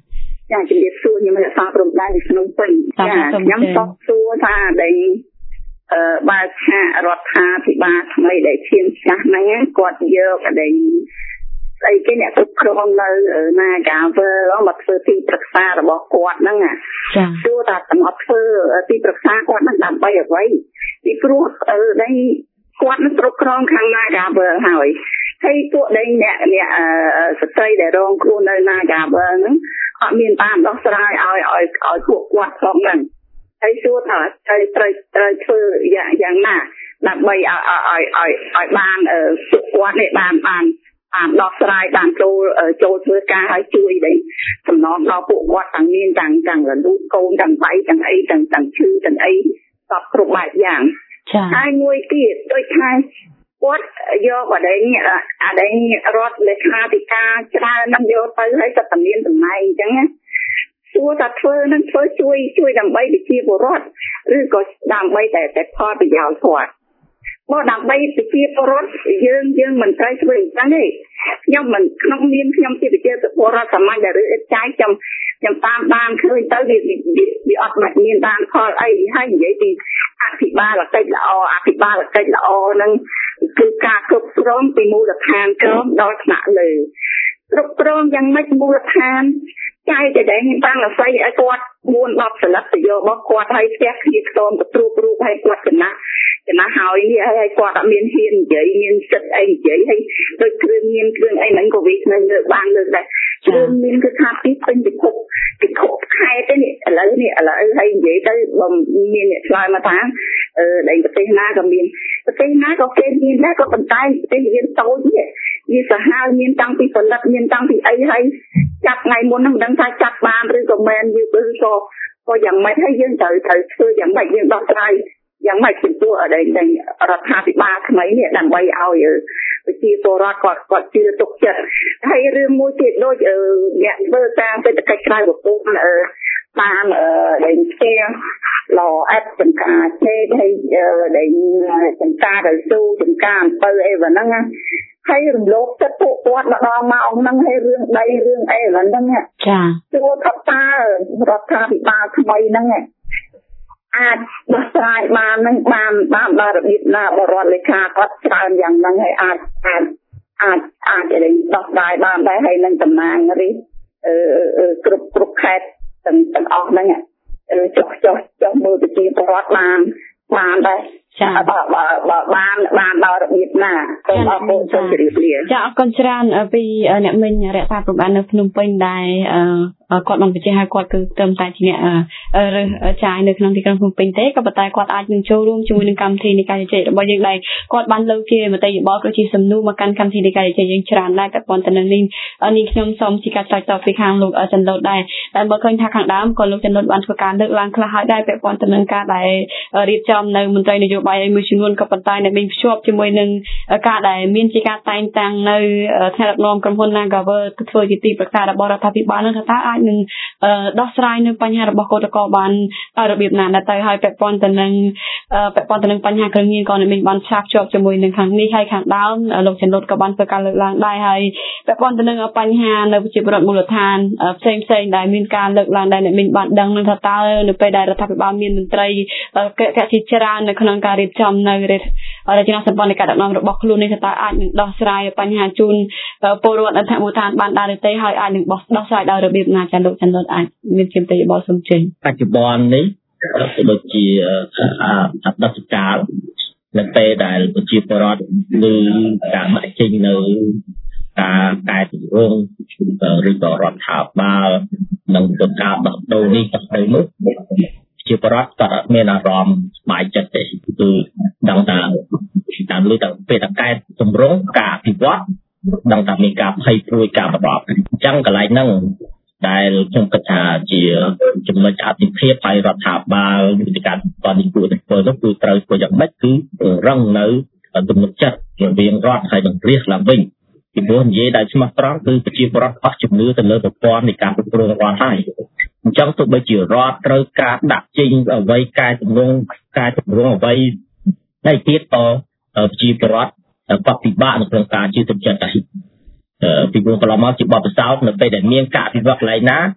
C: ចាជំរាបសួរខ្ញុំរក្សាព្រំដែនពីភ្នំពេញចាខ្ញុំតបសួរថាដែលអឺបើថារដ្ឋាភិបាលថ្មីដែលឈានចាស់ហ្នឹងគាត់យកដែលស្អីគេអ្នកគ្រប់គ្រងនៅ Nagavel មកធ្វើទីប្រឹក្សារបស់គាត់ហ្នឹងចាសួរថាតាមអត់ធ្វើទីប្រឹក្សាគាត់ហ្នឹងដើម្បីអ្វីពីព្រោះអឺដែលគាត់នឹងគ្រប់គ្រងខាង Nagavel ហើយហើយពួកដែលអ្នកអ្នកស្ត្រីដែលរងគ្រោះនៅ Nagavel ហ្នឹងអត់មានបានដោះស្រាយឲ្យឲ្យឲ្យពួកគាត់ផងហ្នឹងហើយសួរថាត្រូវត្រូវត្រូវធ្វើយ៉ាងយ៉ាងណាដើម្បីឲ្យឲ្យឲ្យឲ្យបានពួកគាត់នេះបានបានបានដោះស្រាយបានចូលចូលធ្វើការឲ្យជួយដែរសំណងដល់ពួកគាត់ទាំងមានទាំងទាំងរលូតកូនទាំងបៃទាំងអីទាំងទាំងឈឺទាំងអីសពគ្រប់បែបយ៉ាងចា៎ហើយមួយទៀតដូចថាគាត់យកអដែងអដែងរដ្ឋលេខាធិការច្រើននឹងយកទៅឲ្យតែមានតំណែងអញ្ចឹងណាសួរថាធ្វើនឹងធ្វើជួយជួយដើម្បីប្រជាពលរដ្ឋឬក៏ដើម្បីតែតែផលប្រយោជន៍គាត់មកដើម្បីប្រជាពលរដ្ឋយើងយើងមិនត្រូវធ្វើអញ្ចឹងទេខ្ញុំមិនក្នុងនាមខ្ញុំជាប្រជាពលរដ្ឋសាមញ្ញដែលរើសចាយខ្ញុំខ្ញុំតាមបានឃើញទៅវាវាអត់មានបានផលអីហើយនិយាយពីអភិបាលកិច្ចល្អអភិបាលកិច្ចល្អនឹងគឺការគ្រប់គ្រងពីមូលដ្ឋានក្រោមដល់ថ្នាក់លើគ្រប់គ្រងយ៉ាងម៉េចមូលដ្ឋានចាយតែដែលបានអាស្រ័យឲ្យគាត់bốn đọcសន្លឹកទៅយករបស់គាត់ឲ្យផ្ទះគ្នាខ្ទមទៅទ្រូបរូបឲ្យគាត់ចំណាស់ចំណាស់ហើយនេះឲ្យគាត់អត់មានហ៊ាននិយាយមានសិទ្ធអីនិយាយហើយដូចគ្រឿងមានគ្រឿងអីហ្នឹងក៏វានៅលើបានលើកដែរគ្រឿងមានគឺថាពីពេញពិភពពិភពខែទេនេះឥឡូវនេះឥឡូវហើយនិយាយទៅបើមានអ្នកឆ្លើយមកថាអឺដែលប្រទេសណាក៏មានប្រទេសណាក៏គេមានដែរក៏ប៉ុន្តែប្រទេសយើងតូចនេះវាសាហាវមានតាំងពីផលិតមានតាំងពីអីហើយចាប់ថ្ងៃមុនហ្នឹងមិនដឹងថាចាប់បានឬក៏មិនយឺឬក៏ក៏យ៉ាងម៉េចហើយយើងត្រូវត្រូវធ្វើយ៉ាងម៉េចយើងដោះស្រាយយ៉ាងម៉េចចំពោះដែលរដ្ឋាភិបាលថ្មីនេះដើម្បីឲ្យប្រជាពលរដ្ឋគាត់គាត់ជឿទុកចិត្តហើយរឿងមួយទៀតដូចអ្នកធ្វើការសេដ្ឋកិច្ចក្រៅប្រព័ន្ធតាមដែលផ្ទះឡអេតចំការឆេហើយដែលចំការទៅស៊ូចំការអំពើអីវ៉ាហ្នឹងណាហើយរំលោភចិត្តពួកគាត់មកដល់មកហ្នឹងហើយរឿងដីរឿងអីហ្នឹងចាជួបថាតើរដ្ឋាភិបាលថ្មីហ្នឹងអាចដោះស្រាយបាននឹងបានបានដល់របៀបណាបរដ្ឋលេខាគាត់ច្រើនយ៉ាងហ្នឹងហើយអាចអាចអាចអាចដោះស្រាយបានដែរហើយនឹងតំណាងរីអឺគ្រប់គ្រប់ខេត្តទាំងទាំងអស់ហ្នឹងចុះចុះចុះមើលប្រជាពលរដ្ឋបានបានដែរចាបើបើបានបានដល់របៀបណាសូមអរគុណសូមជម្រាបលាចាអរគុណច្រើនពីអ្នកមិញរក្សាព្រំដែននៅភ្នំពេញដែរគាត់បានបញ្ជាក់ឲ្យគាត់គឺត្រឹមតែជាអ្នករើសចាយនៅក្នុងទីក្រុងភ្នំពេញទេក៏ប៉ុន្តែគាត់អាចនឹងចូលរួមជាមួយនឹងកម្មវិធីនៃការជជែករបស់យើងដែរគាត់បានលើកជាមតិយោបល់ក៏ជាសំណួរមកកាន់កម្មវិធីនៃការជជែកយើងច្រើនដែរតែប៉ុន្តែនឹងនេះនេះខ្ញុំសូមជាការឆ្លើយតបពីខាងលោកចន្ទលូតដែរតែបើឃើញថាខាងដើមក៏លោកចន្ទលូតបានធ្វើការលើកឡើងខ្លះហើយដែរពាក់ព័ន្ធទៅនឹងការដែលរៀបចំនៅមន្ត្រីនយោបាយឲ្យមួយចំនួនក៏ប៉ុន្តែអ្នកមានភ្ជាប់ជាមួយនឹងការដែលមានជាការតែងតាំងនៅថ្នាក់ដឹកនាំក្រុមហ៊ុន Nagavel ធ្វើជាទីប្រឹក្សារបស់រដ្ឋាភិបាលនឹងថាអាចនឹងដោះស្រាយនៅបញ្ហារបស់កោតក្របានដោយរបៀបណាដែរទៅហើយពាក់ព័ន្ធទៅនឹងពាក់ព័ន្ធទៅនឹងបញ្ហាគ្រឿងញៀនក៏មានបានផ្សារភ្ជាប់ជាមួយនឹងខាងនេះហើយខាងដើមលោកចន្ទលូតក៏បានធ្វើការលើកឡើងដែរហើយពាក់ព័ន្ធទៅនឹងបញ្ហានៅប្រជាពលរដ្ឋមូលដ្ឋានផ្សេងផ្សេងដែលមានការលើកឡើងដែរអ្នកមានបានដឹងនឹងថាតើនៅពេលដែលរដ្ឋាភិបាលមានមន្ត្រីកសិច្រើននៅក្នុងការរៀបចំនៅរចនាសម្ព័ន្ធនៃការដឹកនាំរបស់ខ្លួននេះថាតើអាចនឹងដោះស្រាយបញ្ហាជូនពលរដ្ឋនៅថ្នាក់មូលដ្ឋានបានដែរឬទេហើយអាចនឹងដោះស្រាយដោយរបៀបណាចាលោកចន្ទលូតអាចមានជាមតិយោបល់សូមជើញបច្ចុប្បន្ននេះដូចជាអបដិកាលនៅពេលដែលប្រជាពលរដ្ឋឬការដាក់ចេញនៅការកែតម្រង់ឬក៏រដ្ឋាភិបាលនឹងធ្វើការដោះដូរនេះដោះដូរនោះជាបរិបទក៏មានអារម្មណ៍ស្បាយចិត្តទេគឺដឹងថាតាមលើតាមពេលតែកែតម្រង់ការអភិវឌ្ឍដឹងថាមានការភ័យព្រួយការបដិបត្តិអញ្ចឹងកន្លែងហ្នឹងដែលខ្ញុំគិតថាជាចំណុចអតិភិបហើយរដ្ឋាភិបាលវិទ្យាបននេះគួរតែធ្វើនោះគឺត្រូវធ្វើយ៉ាងម៉េចគឺរឹងនៅទំនុកចិត្តរវាងរដ្ឋហើយនិងរាជឡើងវិញពីព្រោះនិយាយដោយស្មោះត្រង់គឺប្រជាពលរដ្ឋអស់ជំនឿទៅលើប្រព័ន្ធនៃការគ្រប់គ្រងរដ្ឋហើយអញ្ចឹងទោះបីជារដ្ឋត្រូវការដាក់ចេញអ្វីកែតម្រង់កែតម្រង់អ្វីតែទៀតក៏ប្រជាពលរដ្ឋក៏ពិបាកនៅក្នុងការជឿទុកចិត្តដែរពីព្រោះកន្លងមកជាបទពិសោធន៍នៅពេលដែលមានការអភិវឌ្ឍកន្លែងណា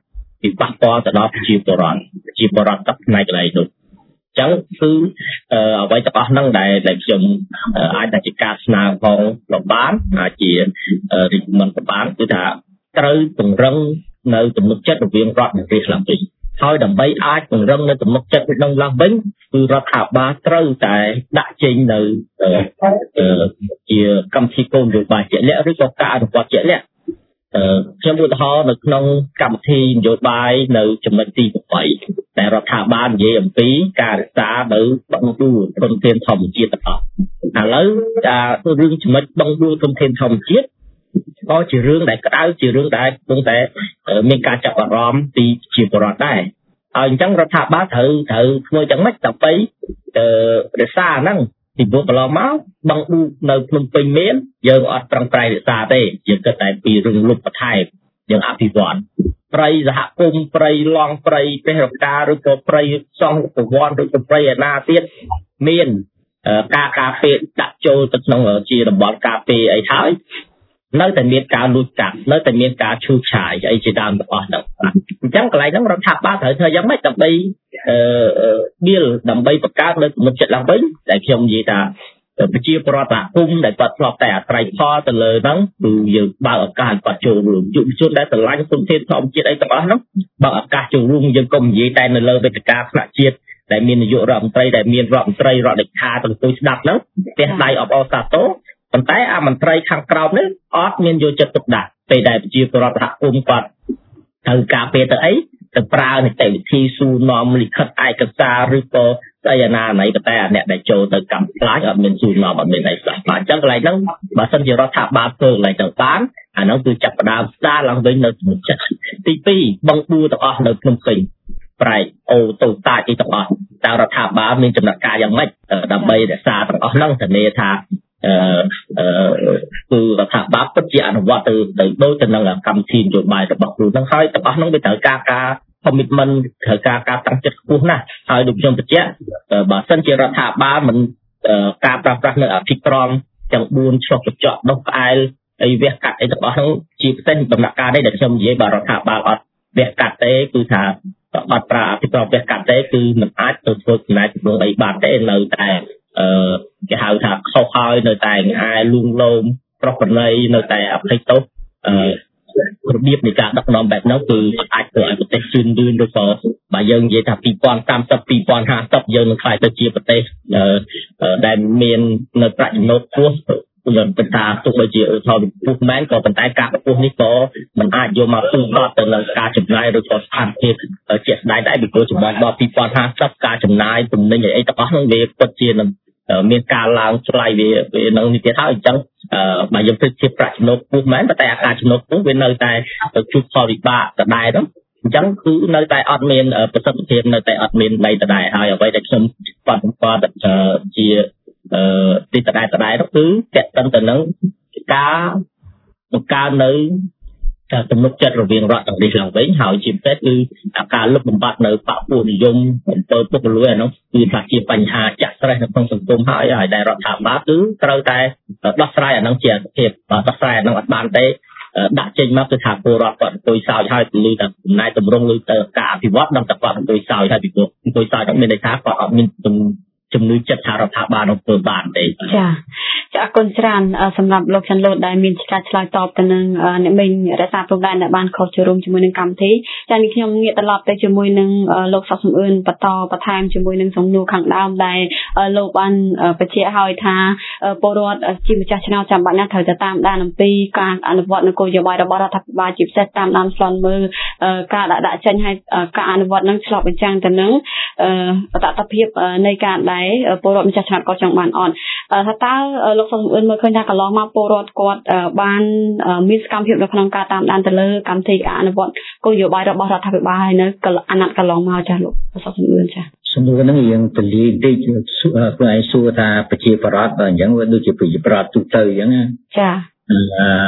D: ពីប៉ះពាល់ទៅដល់ប្រជាពលរដ្ឋប្រជាពលរដ្ឋទឹកផ្នែកកន្លែងនោះចឹងគឺអ្វីទាំងអស់ហ្នឹងដែលដែលខ្ញុំអាចតែជាការស្នើផងលោកបានអាចជារិះគន់ក៏បានគឺថាត្រូវពង្រឹងនៅទំនុកចិត្តរវាងរដ្ឋនិងរាជឡើងវិញហើយដើម្បីអាចពង្រឹងនៅទំនុកចិត្តក្នុងឡើងវិញគឺរដ្ឋាភិបាលត្រូវតែដាក់ចេញនៅជាកម្មវិធីគោលនយោបាយជាក់លាក់ឬក៏ការអនុវត្តជាក់លាក់ខ្ញុំឧទាហរណ៍នៅក្នុងកម្មវិធីនយោបាយនៅចំណុចទីeightដែលរដ្ឋាភិបាលនិយាយអំពីការរក្សានៅបង្គោលធនធានធម្មជាតិទាំងអស់ឥឡូវរឿងចំណុចបង្គោលធនធានធម្មជាតិក៏ជារឿងដែលក្តៅជារឿងដែលគង់តែមានការចាប់អារម្មណ៍ពីជាបរិបទដែរហើយអញ្ចឹងរដ្ឋាភិបាលត្រូវត្រូវធ្វើយ៉ាងម៉េចដើម្បីរក្សាហ្នឹងពីព្រោះកន្លងមកបង្គោលនៅភ្នំពេញមានយើងអត់ប្រឹងប្រែងរក្សាទេយើងគិតតែពីរឿងលុបបន្ថែមយើងអភិវឌ្ឍព្រៃសហគមន៍ព្រៃឡង់ព្រៃទេសរកាឬក៏ព្រៃសង់ប្រវត្តិឬក៏ព្រៃឯណាទៀតមានការការពារដាក់ចូលទៅក្នុងជាតំបន់ការពារអីហើយនៅតែមានការលួចកាត់នៅតែមានការឈូសឆាយអីជាដើមទាំងអស់ហ្នឹងអញ្ចឹងកន្លែងហ្នឹងរដ្ឋាភិបាលត្រូវធ្វើយ៉ាងម៉េចដើម្បីអឺបៀលដើម្បីបង្កើតនៅទំនុកចិត្តឡើងវិញដែលខ្ញុំនិយាយថាប្រជាពលរដ្ឋសហគមន៍ដែលគាត់ធ្លាប់តែអាស្រ័យផលទៅលើហ្នឹងគឺយើងបើកឱកាសឲ្យគាត់ចូលរួមយុវជនដែលស្រឡាញ់ធនធានធម្មជាតិអីទាំងអស់ហ្នឹងបើកឱកាសចូលរួមយើងកុំនិយាយតែនៅលើវេទិកាថ្នាក់ជាតិដែលមាននាយករដ្ឋមន្ត្រីដែលមានរដ្ឋមន្ត្រីរដ្ឋលេខាទៅអង្គុយស្ដាប់ហ្នឹងផ្ទះដៃអបអរសាទរប៉ុន្តែអាមន្ត្រីខាងក្រោមនេះអត់មានយកចិត្តទុកដាក់ពេលដែលប្រជាពលរដ្ឋសហគមន៍គាត់ត្រូវការពេលទៅអីទៅប្រើនីតិវិធីស៊ូនាំលិខិតឯកសារឬក៏ស្អីអាណាណីក៏តែអ្នកដែលចូលទៅកម្មផ្លាយអត់មានស៊ូនាំអត់មានអីស្ដាប់បាទអញ្ចឹងកន្លែងហ្នឹងបើសិនជារដ្ឋាភិបាលធ្វើកន្លែងទៅបានអាហ្នឹងគឺចាប់ផ្ដើមស្ដារឡើងវិញនៅទំនុកចិត្តទីtwoបង្គោលទាំងអស់នៅភ្នំពេញប្រែកអូតូតាចអីទាំងអស់តើរដ្ឋាភិបាលមានចំណាត់ការយ៉ាងម៉េចដើម្បីរក្សាទាំងអស់ហ្នឹងធានាថាអឺអឺគឺរដ្ឋាភិបាលពិតជាអនុវត្តទៅទៅដូចទៅនឹងកម្មវិធីនយោបាយរបស់ខ្លួនហ្នឹងហើយទាំងអស់ហ្នឹងវាត្រូវការការ commitment ត្រូវការការតាំងចិត្តខ្ពស់ណាស់ហើយដូចខ្ញុំបញ្ជាក់បើសិនជារដ្ឋាភិបាលមិនការប្រើប្រាស់នៅអភិក្រមទាំងfourឆ្លុះកញ្ចក់ដុសផ្អែលអីវះកាត់អីទាំងអស់ហ្នឹងជាផ្សេងដំណាក់កាលនេះដែលខ្ញុំនិយាយបើរដ្ឋាភិបាលអត់វះកាត់ទេគឺថាអត់ប្រើអភិក្រមវះកាត់ទេគឺមិនអាចទៅធ្វើចំណាយចំនួនអីបានទេនៅតែអឺគេហៅថាខុសហើយនៅតែងាយលួងលោមប្រកបនៃនៅតែអភ័យទោសអឺរបៀបនៃការដឹកនាំបែបហ្នឹងគឺអាចធ្វើឲ្យប្រទេសជឿនលឿនឬក៏បើយើងនិយាយថាtwenty thirty twenty fiftyយើងនឹងខ្លាយទៅជាប្រទេសដែលមាននៅប្រាក់ចំណូលខ្ពស់ខ្ញុំគិតថាទោះបីជាផលពុះមែនក៏ប៉ុន្តែការពុះនេះក៏មិនអាចយកមកទូទាត់ទៅនឹងការចំណាយឬក៏ស្ថានភាពជាក់ស្ដែងដែរពីព្រោះចំនួនដល់twenty fiftyការចំណាយទំនិញអីទាំងអស់ហ្នឹងវាពិតជាមានការឡើងថ្លៃវាវានៅនេះទៀតហើយអញ្ចឹងបើយើងគិតជាប្រាក់ចំណូលខ្ពស់មែនតែអាការចំណូលខ្ពស់វានៅតែជួបផលវិបាកដដែលហ្នឹងអញ្ចឹងគឺនៅតែអត់មានប្រសិទ្ធភាពនៅតែអត់មានន័យដដែលហើយអ្វីដែលខ្ញុំគាត់គាត់ជាអឺទីដដែលដដែលនោះគឺតេតិនទៅនឹងការបង្កើននៅទំនុកចិត្តរវាងរដ្ឋនិងរាជឡើងវិញហើយជាពិសេសគឺការលុបបំបាត់នៅបកពួកនិយមអំពើពុករលួយអានោះគឺថាជាបញ្ហាចាក់ស្រេះនៅក្នុងសង្គមហើយហើយដែលរដ្ឋាភិបាលគឺត្រូវតែដោះស្រាយអានោះជាអាទិភាពបើដោះស្រាយអានោះអត់បានទេដាក់ចេញមកគឺថាពលរដ្ឋគាត់អង្គុយសោយហើយពលឺតែចំណាយតម្រង់លើទៅការអភិវឌ្ឍនឹងតែគាត់អង្គុយសោយហើយពីព្រោះអង្គុយសោយនោះមានន័យថាគាត់អត់មានជំនួយចិត្តថារដ្ឋាភិបាលនឹងធ្វើបានទេចា
A: ចាអរគុណច្រើនសម្រាប់លោកចាន់លូតដែលមានការឆ្លើយតបទៅនឹងអ្នកមេងរក្សាព្រំដែនដែលបានខុសចូលរួមជាមួយនឹងកម្មវិធីចានេះខ្ញុំងាកត្រឡប់ទៅជាមួយនឹងលោកសុកសំអឿនបន្តបន្ថែមជាមួយនឹងសំណួរខាងដើមដែលលោកបានបញ្ជាក់ឲ្យថាពលរដ្ឋជាម្ចាស់ឆ្នោតចាំបាច់ណាស់ត្រូវតែតាមដានអំពីការអនុវត្តនគោលនយោបាយរបស់រដ្ឋាភិបាលជាពិសេសតាមដានស្លន់មើលការដាក់ដាក់ចេញឲ្យការអនុវត្តនឹងឆ្លុះបញ្ចាំងទៅនឹងបតតភាពនៃការដែលពលរដ្ឋម្ចាស់ឆ្នោតគាត់ចង់បានអត់ថាតើលោកសុកសំអឿនមើលឃើញថាកន្លងមកពលរដ្ឋគាត់បានមានសកម្មភាពនៅក្នុងការតាមដានទៅលើកម្មវិធីអនុវត្តគោលនយោបាយរបស់រដ្ឋាភិបាលហើយនៅអាណត្តិកន្លងមកចាលោកសុកសំអឿនចា
B: សំណួរហ្នឹងយើងទលាយតិចព្រោះឯងសួរថាប្រជាប្រដ្ឋបើអញ្ចឹងវាដូចជាប្រជាប្រដ្ឋទូទៅអញ្ចឹងណា
A: ចា
B: អឺ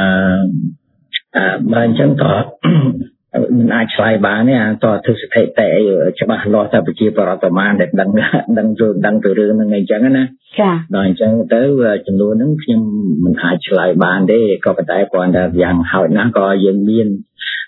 B: បើអញ្ចឹងក៏មិនអាចឆ្លើយបានទេអាតើធ្វើស្ថិតិអីច្បាស់លាស់តែប្រជាប្រដ្ឋប្រមាណដែលដឹងដឹងចូលដឹងទៅរឿងហ្នឹងអញ្ចឹងណា
A: ចា
B: ដល់អញ្ចឹងទៅចំនួនហ្នឹងខ្ញុំមិនអាចឆ្លើយបានទេក៏ប៉ុន្តែគ្រាន់តែយ៉ាងហោចណាស់ក៏យើងមាន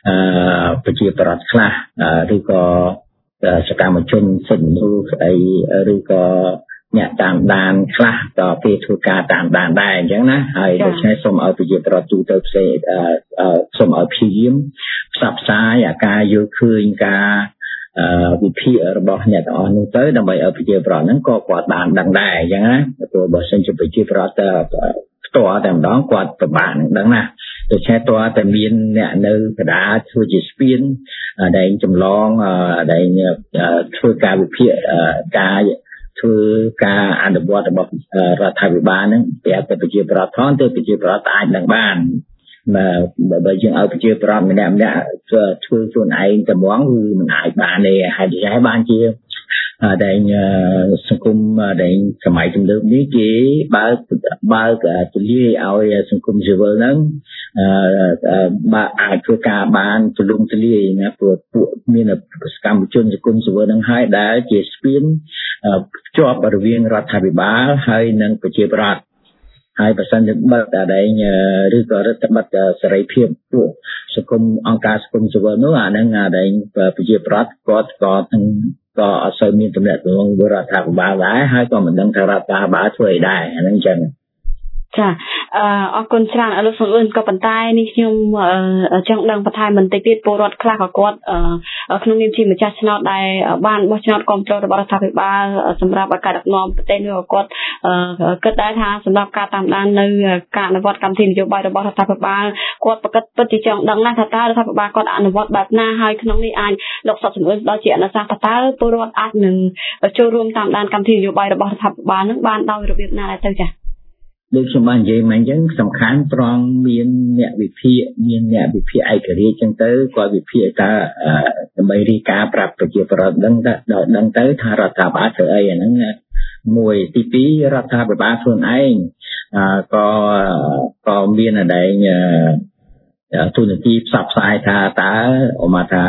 B: ប្រជាប្រដ្ឋខ្លះឬក៏សកម្មជនសិទ្ធិមនុស្សអីឬក៏អ្នកតាមដានខ្លះក៏គេធ្វើការតាមដានដែរអញ្ចឹងណាហើយដូច្នេះសូមឲ្យប្រជាប្រដ្ឋទូទៅផ្សេងសូមឲ្យព្យាយាមផ្សព្វផ្សាយអាការយល់ឃើញការវិភាគរបស់អ្នកទាំងអស់នោះទៅដើម្បីឲ្យប្រជាប្រដ្ឋហ្នឹងក៏គាត់បានដឹងដែរអញ្ចឹងណាព្រោះបើសិនជាប្រជាប្រដ្ឋផ្ទាល់តែម្ដងគាត់ពិបាកនឹងដឹងណាដូច្នេះតើតែមានអ្នកនៅកណ្ដាលធ្វើជាស្ពានដែលចម្លងដែលធ្វើការវិភាគការធ្វើការអនុវត្តរបស់រដ្ឋាភិបាលហ្នឹងប្រាប់ទៅប្រជាប្រដ្ឋផងទៅប្រជាប្រដ្ឋអាចដឹងបានបើយើងឲ្យប្រជាប្រដ្ឋម្នាក់ម្នាក់ធ្វើខ្លួនឯងតែហ្មងគឺមិនអាចបានទេហើយតែបានជាដែលសង្គមដែលសម័យទំនើបនេះគេបើបើទលាយឲ្យសង្គមស៊ីវិលហ្នឹងបើអាចធ្វើការបានទូលំទូលាយណាព្រោះពួកមានសកម្មជនសង្គមស៊ីវិលហ្នឹងហើយដែលជាស្ពានភ្ជាប់រវាងរដ្ឋាភិបាលហើយនិងប្រជាប្រដ្ឋហើយបើសិនជាបិទតែឬក៏រដ្ឋបិទសេរីភាពពួកសង្គមអង្គការសង្គមស៊ីវិលនោះអាហ្នឹងដែលប្រជាប្រដ្ឋគាត់ក៏ក៏អត់សូវមានទំនាក់ទំនងvớiរដ្ឋាភិបាលដែរហើយក៏មិនដឹងថារដ្ឋាភិបាលធ្វើអីដែរអាហ្នឹងអញ្ចឹង
A: ចាអរគុណច្រើនលោកសំអឿនក៏ប៉ុន្តែនេះខ្ញុំចង់ដឹងបន្ថែមបន្តិចទៀតពលរដ្ឋខ្លះក៏គាត់ក្នុងនាមជាម្ចាស់ឆ្នោតដែលបានបោះឆ្នោតគ្រប់គ្រងរបស់រដ្ឋាភិបាលសម្រាប់ការដឹកនាំប្រទេសនេះក៏គាត់គិតដែរថាសម្រាប់ការតាមដាននៅការអនុវត្តកម្មវិធីនយោបាយរបស់រដ្ឋាភិបាលគាត់ប្រកាសពិតជាចង់ដឹងណាស់ថាតើរដ្ឋាភិបាលគាត់អនុវត្តបែបណាហើយក្នុងនេះអាចលោកសុកសំអឿនដល់ជាអនុសាសន៍ថាតើពលរដ្ឋអាចនឹងចូលរួមតាមដានកម្មវិធីនយោបាយរបស់រដ្ឋាភិបាលនឹងបានដោយរបៀបណាដែរទៅចា៎
B: ដូចខ្ញុំបាននិយាយមកអញ្ចឹងសំខាន់ត្រង់មានអ្នកវិភាគមានអ្នកវិភាគឯករាជ្យអញ្ចឹងទៅគាត់វិភាគថាដើម្បីរីកាប្រាប់ប្រជាប្រដ្ឋដឹងថាដល់ដឹងទៅថារដ្ឋាភិបាលធ្វើអីអាហ្នឹងមួយទីពីររដ្ឋាភិបាលខ្លួនឯងក៏ក៏មានតែទូនាទីផ្សព្វផ្សាយថាតើអមថា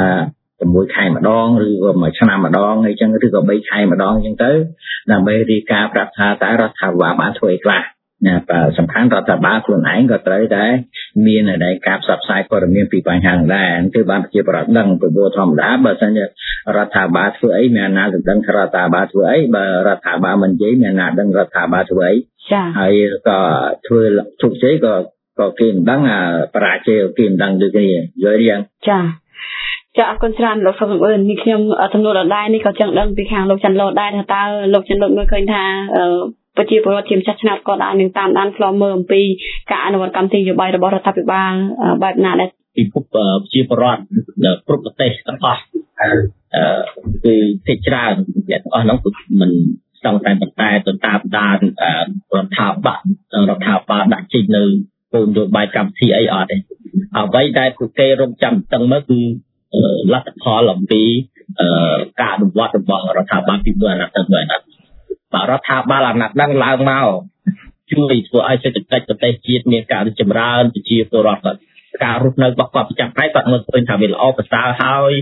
B: 6ខែម្ដងឬក៏មួយឆ្នាំម្ដងអីចឹងឬក៏3ខែម្ដងអញ្ចឹងទៅដើម្បីរីកាប្រាប់ថាតើរដ្ឋាភិបាលបានធ្វើអីខ្លះណាបើសំខាន់រដ្ឋាភិបាលខ្លួនឯងក៏ត្រូវតែមានតែការផ្សព្វផ្សាយព័ត៌មានពីបញ្ហាដែរគឺបានប្រជាប្រដ្ឋដឹងពីព្រោះធម្មតាបើសិនជារដ្ឋាភិបាលធ្វើអីមានណាដឹងថារដ្ឋាភិបាលធ្វើអីបើរដ្ឋាភិបាលមិននិយាយមានណាដឹងរដ្ឋាភិបាលធ្វើអីហើយក៏ធ្វើជោគជ័យក៏ក៏គេមិនដឹងអាបរាជ័យគេមិនដឹងដូចគ្នាយល់យ៉ាង
A: ចាចាអរគុណច្រើនលោកសុកសំអឿននេះខ្ញុំទំនួលដល់ដែរនេះក៏ចង់ដឹងពីខាងលោកច័ន្ទលតដែរថាតើលោកច័ន្ទលតមើលឃើញថាប្រជាពលរដ្ឋជាម្ចាស់ឆ្នោតក៏អាចនឹងតាមដានខ្លំមើលអំពីការអនុវត្តកម្មវិធីនយោបាយរបស់រដ្ឋាភិបាលបែបណាដែរ
D: ពិភពប្រជាពលរដ្ឋគ្រប់ប្រទេសទាំងអស់គឺភាគច្រើនទាំងអស់ហ្នឹងមិនស្ទង់តែប៉ុន្តែទៅតាមដានរដ្ឋាភិបាលរដ្ឋាភិបាលដាក់ចេញនៅគោលនយោបាយកម្មវិធីអីអត់ទេអ្វីដែលពួកគេរងចាំតឹងមកគឺលទ្ធផលអំពីការអនុវត្តរបស់រដ្ឋាភិបាលពីមួយអាណត្តិទៅមួយអាណត្តិបាទរដ្ឋាភិបាលអាណត្តិហ្នឹងឡើងមកជួយធ្វើឲ្យសេដ្ឋកិច្ចប្រទេសជាតិមានការរីកចម្រើនប្រជាពលរដ្ឋគាត់ការរស់នៅរបស់គាត់ប្រចាំថ្ងៃគាត់មើលឃើញថាវាល្អប្រសើរហើយ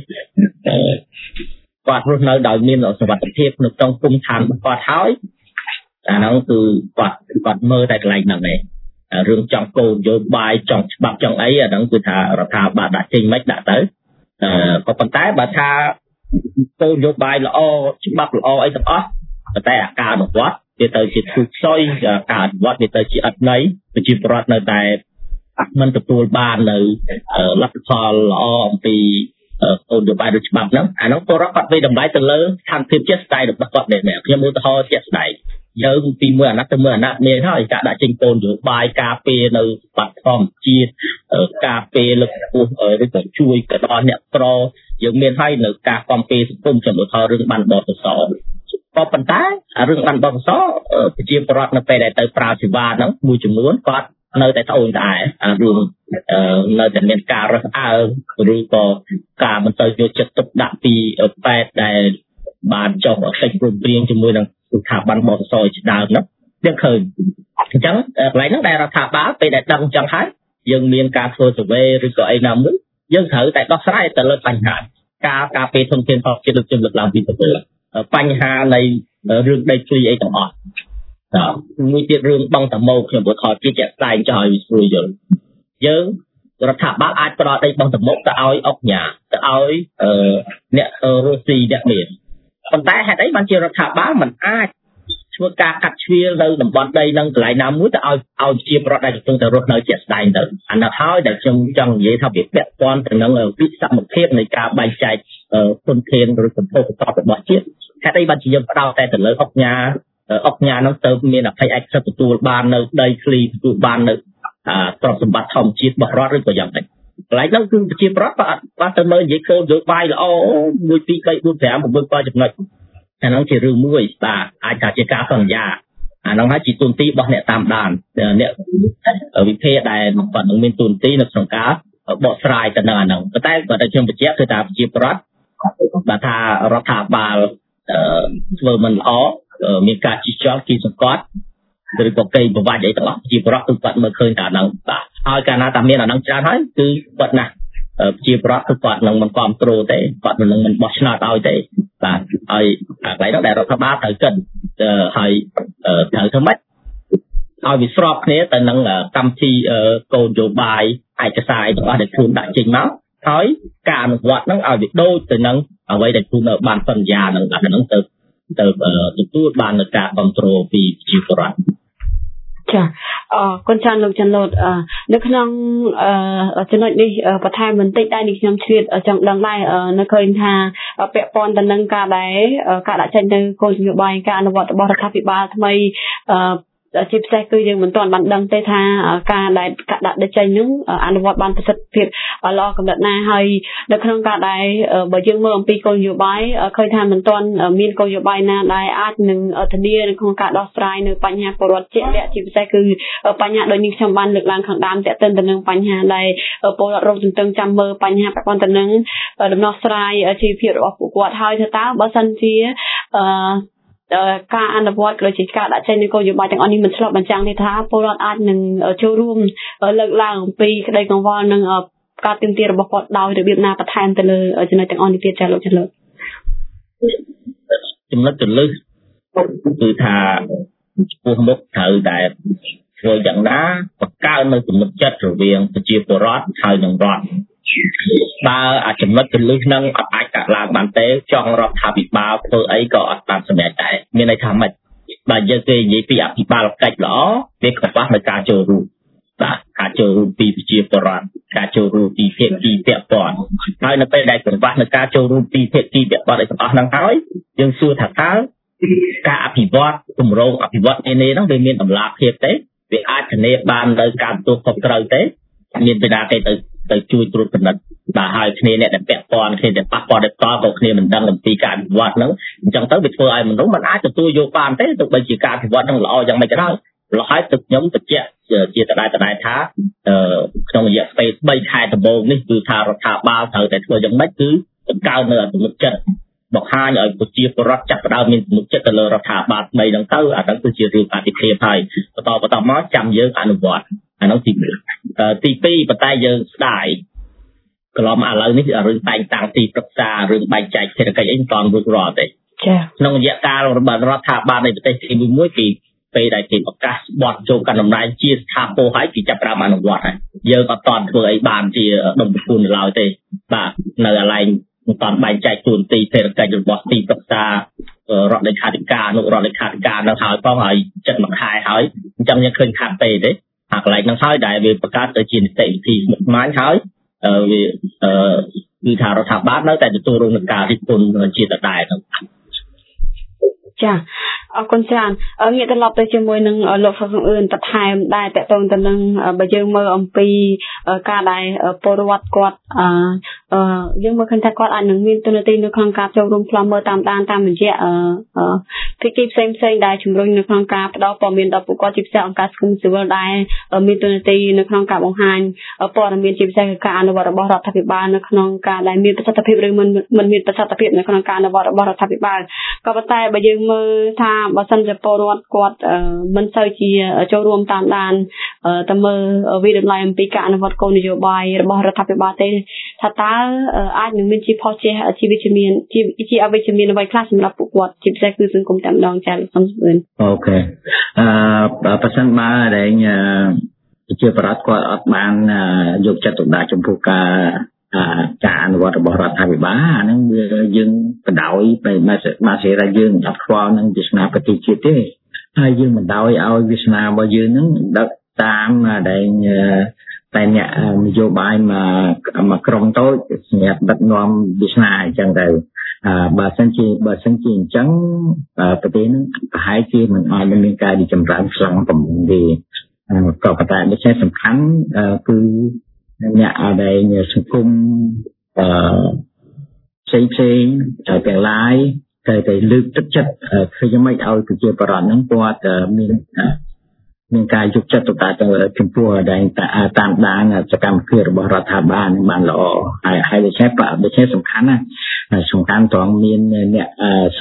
D: គាត់រស់នៅដោយមានសុវត្ថិភាពនៅក្នុងភូមិឋានរបស់គាត់ហើយអាហ្នឹងគឺគាត់គាត់មើលតែកន្លែងហ្នឹងឯងរឿងចង់គោលនយោបាយចង់ច្បាប់ចង់អីអាហ្នឹងគឺថារដ្ឋាភិបាលដាក់ចេញមិនដាក់ទៅក៏ប៉ុន្តែបើថាគោលនយោបាយល្អច្បាប់ល្អអីទាំងអស់តែអាការអនុវត្តវាទៅជាទូខ្សោយការអនុវត្តវាទៅជាអត់ន័យប្រជាពលរដ្ឋនៅតែមិនទទួលបាននៅលទ្ធផលល្អអំពីគោលនយោបាយឬច្បាប់ហ្នឹងអានោះពលរដ្ឋគាត់វាតម្លៃទៅលើស្ថានភាពជាក់ស្ដែងរបស់គាត់ដែរខ្ញុំឧទាហរណ៍ជាក់ស្ដែងយើងពីមួយអាណត្តិទៅមួយអាណត្តិមានហើយការដាក់ចេញគោលនយោបាយការពារនៅបាត់ធម្មជាតិការពារលើកកម្ពស់ឬក៏ជួយកដល់អ្នកក្រយើងមានហើយនៅការគាំពារសង្គមចំនួនរឿងបានបទសរក៏ប៉ុន្តែរឿងបានបទសរប្រជាពលរដ្ឋនៅពេលដែលទៅប្រើសេវាហ្នឹងមួយចំនួនគាត់នៅតែត្អូញត្អែរឿងនៅតែមានការរើសអើងឬក៏ការមិនទៅយកចិត្តទុកដាក់ពីពេទ្យដែលបានចុះកិច្ចព្រមព្រៀងជាមួយនឹងស្ថាប័នបទសរជាដើមហ្នឹងយើងឃើញអញ្ចឹងកន្លែងហ្នឹងដែលរដ្ឋាភិបាលពេលដែលដឹងអញ្ចឹងហើយយើងមានការធ្វើ survey ឬក៏អីណាមួយយើងត្រូវតែដោះស្រាយទៅលើបញ្ហាការការពេលធនធានធម្មជាតិដូចខ្ញុំលើកឡើងពីទៅបញ្ហានៃរឿងដីធ្លីអីទាំងអស់មួយទៀតរឿងបង់តម៉ូខ្ញុំបើខលជាជាក់ស្ដែងចោលឲ្យស្រួលយល់យើងរដ្ឋាភិបាលអាចផ្ដល់ដីបោះទៅមុខទៅឲ្យអុកញ៉ាទៅឲ្យអ្នករុស្ស៊ីអ្នកមានប៉ុន្តែហេតុអីបានជារដ្ឋាភិបាលមិនអាចធ្វើការកាត់ជ្រៀលនៅតំបន់ដីនឹងកន្លែងណាមួយទៅឲ្យឲ្យជាប្រវត្តិដែលកំពុងតែរស់នៅជាក់ស្ដែងទៅអានោះហើយដែលខ្ញុំចង់និយាយថាវាពាក់ព័ន្ធទៅនឹងវិសមភាពនៃការបែងចែកធនធានឬសម្ភារៈរបស់ជាតិហេតុអីបានជាយើងផ្ដោតតែទៅលើអុកញ៉ាអុកញ៉ានោះទៅមានអភ័យឯកសិទ្ធិទទួលបាននៅដីធ្លីទទួលបាននៅទ្រព្យសម្បត្តិធម្មជាតិរបស់រដ្ឋឬក៏យ៉ាងម៉េចកន្លែងនោះគឺប្រជាប្រដ្ឋបាទបាទទៅមើលនិយាយគោលនយោបាយល្អមួយពីរបីបួនប្រាំប្រាំbảyចំណុចអានោះជារឿងមួយបាទអាចថាជាការសន្យាអានោះហើយជាទូនទីរបស់អ្នកតាមដានអ្នកវិភាគដែលគាត់នឹងមានទូនទីនៅក្នុងការបកស្រាយទៅនឹងអានោះប៉ុន្តែបើតែខ្ញុំបញ្ជាក់គឺថាប្រជាប្រដ្ឋបាទថារដ្ឋាភិបាលធ្វើមិនល្អមានការជិះជាន់គីសង្កត់ឬក៏គេប្រវត្តិអីទាំងអស់ប្រជាប្រដ្ឋគឺគាត់មើលឃើញថាអានោះបាទហើយកាលណាតែមានអានោះច្រើនហើយគឺគាត់ណាស់ប្រជាប្រដ្ឋគឺគាត់នឹងមិនគ្រប់គ្រងទេគាត់មិននឹងមិនបោះឆ្នោតឲ្យទេបាទហើយកន្លែងនោះដែលរដ្ឋាភិបាលត្រូវគិតហើយត្រូវធ្វើម៉េចឲ្យវាស្របគ្នាទៅនឹងកម្មវិធីគោលនយោបាយឯកសារទាំងអស់ដែលខ្លួនដាក់ចេញមកហើយការអនុវត្តហ្នឹងឲ្យវាដូចទៅនឹងអ្វីដែលខ្លួនបានសន្យានឹងអាហ្នឹងទៅទៅទទួលបាននូវការគ្រប់គ្រងពីប្រជាពលរដ្ឋ
A: ចាអរគុណច្រើនលោកចាន់លូតនៅក្នុងចំណុចនេះបន្ថែមបន្តិចដែរនេះខ្ញុំជ្រាបចង់ដឹងដែរនៅឃើញថាពាក់ព័ន្ធទៅនឹងការដែលការដាក់ចេញទៅគោលនយោបាយការអនុវត្តរបស់រដ្ឋាភិបាលថ្មីជាពិសេសគឺយើងមិនទាន់បានដឹងទេថាការដែលដាក់ចេញនោះអនុវត្តបានប្រសិទ្ធភាពល្អកម្រិតណាហើយនៅក្នុងការដែលបើយើងមើលអំពីគោលនយោបាយឃើញថាមិនទាន់មានគោលនយោបាយណាដែលអាចនឹងធានានៅក្នុងការដោះស្រាយនៅបញ្ហាពលរដ្ឋជាក់លាក់ជាពិសេសគឺបញ្ហាដូចនេះខ្ញុំបានលើកឡើងខាងដើមទាក់ទិនទៅនឹងបញ្ហាដែលពលរដ្ឋរងទន្ទឹងចាំមើលបញ្ហាពាក់ព័ន្ធទៅនឹងដំណោះស្រាយជីវភាពរបស់ពួកគាត់ហើយថាតើបើសិនជាអឺការអនុវត្តក៏ជាការដាក់ចេញនៃគោលនយោបាយទាំងអស់នេះមិនឆ្លុះបញ្ចាំងទេថាពលរដ្ឋអាចនឹងចូលរួមលើកឡើងអំពីក្តីកង្វល់និងការទាមទាររបស់គាត់ដោយរបៀបណាបន្ថែមទៅលើចំណុចទាំងអស់នេះទៀតចាលោកចាលោក
D: ចំណុចទៅលើគឺថាចំពោះមុខត្រូវតែធ្វើយ៉ាងណាបង្កើននៅទំនុកចិត្តរវាងប្រជាពលរដ្ឋហើយនិងរដ្ឋបើអាចំណុចទៅលើហ្នឹងអត់អាចកាត់ឡើងបានទេចង់រដ្ឋាភិបាលធ្វើអីក៏អត់បានសម្រេចដែរមានន័យថាម៉េចបើយើងគេនិយាយពីអភិបាលកិច្ចល្អវាខ្វះនៅការចូលរួមបាទការចូលរួមពីប្រជាពលរដ្ឋការចូលរួមពីភាគីពាក់ព័ន្ធហើយនៅពេលដែលខ្វះនៅការចូលរួមពីភាគីពាក់ព័ន្ធអីទាំងអស់ហ្នឹងហើយយើងសួរថាតើការអភិវឌ្ឍគម្រោងអភិវឌ្ឍនានាហ្នឹងវាមានតម្លាភាពទេវាអាចធានាបាននៅការទទួលខុសត្រូវទេមានពីណាគេទៅទៅជួយត្រួតពិនិត្យបាទហើយគ្នាអ្នកដែលពាក់ព័ន្ធគ្នាដែលប៉ះពាល់ដល់តក៏គ្នាមិនដឹងអំពីការអភិវឌ្ឍហ្នឹងអញ្ចឹងទៅវាធ្វើឲ្យមនុស្សមិនអាចទទួលយកបានទេទោះបីជាការអភិវឌ្ឍហ្នឹងល្អយ៉ាងម៉េចក៏ដោយលហើយទឹកខ្ញុំបញ្ជាក់ជាដដែលដដែលថាក្នុងរយៈពេលបីខែដំបូងនេះគឺថារដ្ឋាភិបាលត្រូវតែធ្វើយ៉ាងម៉េចគឺបង្កើននៅទំនុកចិត្តបង្ហាញឲ្យប្រជាពលរដ្ឋចាប់ផ្ដើមមានទំនុកចិត្តទៅលើរដ្ឋាភិបាលថ្មីហ្នឹងទៅអាហ្នឹងគឺជារឿងអាទិភាពហើយបន្តបន្តមកចាំយើងអនុវត្តអានោះទីទីពីរប៉ុន្តែយើងស្ដាយកន្លងមកឥឡូវនេះរឿងតែងតាំងទីប្រឹក្សារឿងបែងចែកសេដ្ឋកិច្ចអីមិនទាន់រួចរាល់ទេ
A: ចា៎
D: ក្នុងរយៈកាលរបស់រដ្ឋាភិបាលនៃប្រទេសទីមួយពីពេលដែលគេឱកាសបត់ចូលកាន់តំណែងជាស្ថាពរហើយគេចាប់ផ្ដើមអនុវត្តហើយយើងអត់ទាន់ធ្វើអីបានជាដុំប្រគួននៅឡើយទេបាទនៅកន្លែងមិនទាន់បែងចែកទូនទីសេដ្ឋកិច្ចរបស់ទីប្រឹក្សារដ្ឋលេខាធិការអនុរដ្ឋលេខាធិការនៅហើយផងហើយចិត្តមួយខែហើយអញ្ចឹងយើងឃើញខាត់ទេទេអាកន្លែងហ្នឹងហើយដែលវាបង្កើតទៅជានីតិវិធីស្មុគស្មាញហើយវាគឺថារដ្ឋាភិបាលនៅតែទទួលរងនឹងការរិះគន់ជាដដែលហ្នឹង
A: ចាអរគុណច្រើនងាកត្រឡប់ទៅជាមួយនឹងលោកសុខសង្អឿនបន្ថែមដែរតកតងទៅនឹងបើយើងមើលអំពីការដែលពលរដ្ឋគាត់អឺយើងមើលឃើញថាគាត់អាចនឹងមានទូនាទីនៅក្នុងការចូលរួមផ្លំមើលតាមដានតាមរយៈភាគីផ្សេងផ្សេងដែលជំរុញនៅក្នុងការផ្ដល់ព័ត៌មានដល់ពួកគាត់ជាពិសេសអង្គការសង្គមស៊ីវិលដែលមានទូនាទីនៅក្នុងការបង្ហាញព័ត៌មានជាពិសេសការអនុវត្តរបស់រដ្ឋាភិបាលនៅក្នុងការដែលមានប្រសិទ្ធភាពឬមិនមិនមានប្រសិទ្ធភាពនៅក្នុងការអនុវត្តរបស់រដ្ឋាភិបាលក៏ប៉ុន្តែបើយើងមើលថាបើសិនជាពលរដ្ឋគាត់មិនសូវជាចូលរួមតាមដានទៅមើលវិតម្លៃអំពីការអនុវត្តគោលនយោបាយរបស់រដ្ឋាភិបាលទេថាតើអាចនឹងមានជាផលជាជីវវិជ្ជាមានជាជាអវិជ្ជមានអ្វីខ្លះសម្រាប់ពួកគាត់ជាពិសេសគឺសង្គមតែម្ដងចា៎លោកសំស្វឿន
B: អូខេអឺប្រសិនបើដែលប្រជាប្រដ្ឋគាត់អត់បានយកចិត្តទុកដាក់ចំពោះការការអនុវត្តរបស់រដ្ឋាភិបាលអាហ្នឹងវាយើងបដ ாய் ទៅមកសេរីយើងអត់ខ្វល់នឹងវាសនាប្រទេសជាតិទេហើយយើងមិនដោយឲ្យវាសនារបស់យើងហ្នឹងដឹកតាមដែលតែអ្នកនយោបាយមកមកក្រុមតូចសម្រាប់ដឹកនាំវាសនាអញ្ចឹងទៅបើសិនជាបើសិនជាអញ្ចឹងប្រទេសហ្នឹងប្រហែលជាមិនអាចមានការរីកចម្រើនខ្លាំងប៉ុន្មានទេក៏ប៉ុន្តែដូចជាសំខាន់គឺអ្នកដែលសង្គមអឺផ្សេងផ្សេងទាំងឡាយតែតែលើកទឹកចិត្តឃើញមិនឲ្យប្រជាប្រដ្ឋហ្នឹងគាត់មានមានការយកចិត្តទុកដាក់ទៅចំពោះដែលតាមដានសកម្មភាពរបស់រដ្ឋាភិបាលបានល្អហើយហើយដូចជាដូចជាសំខាន់ណាសំខាន់ត្រង់មានអ្នក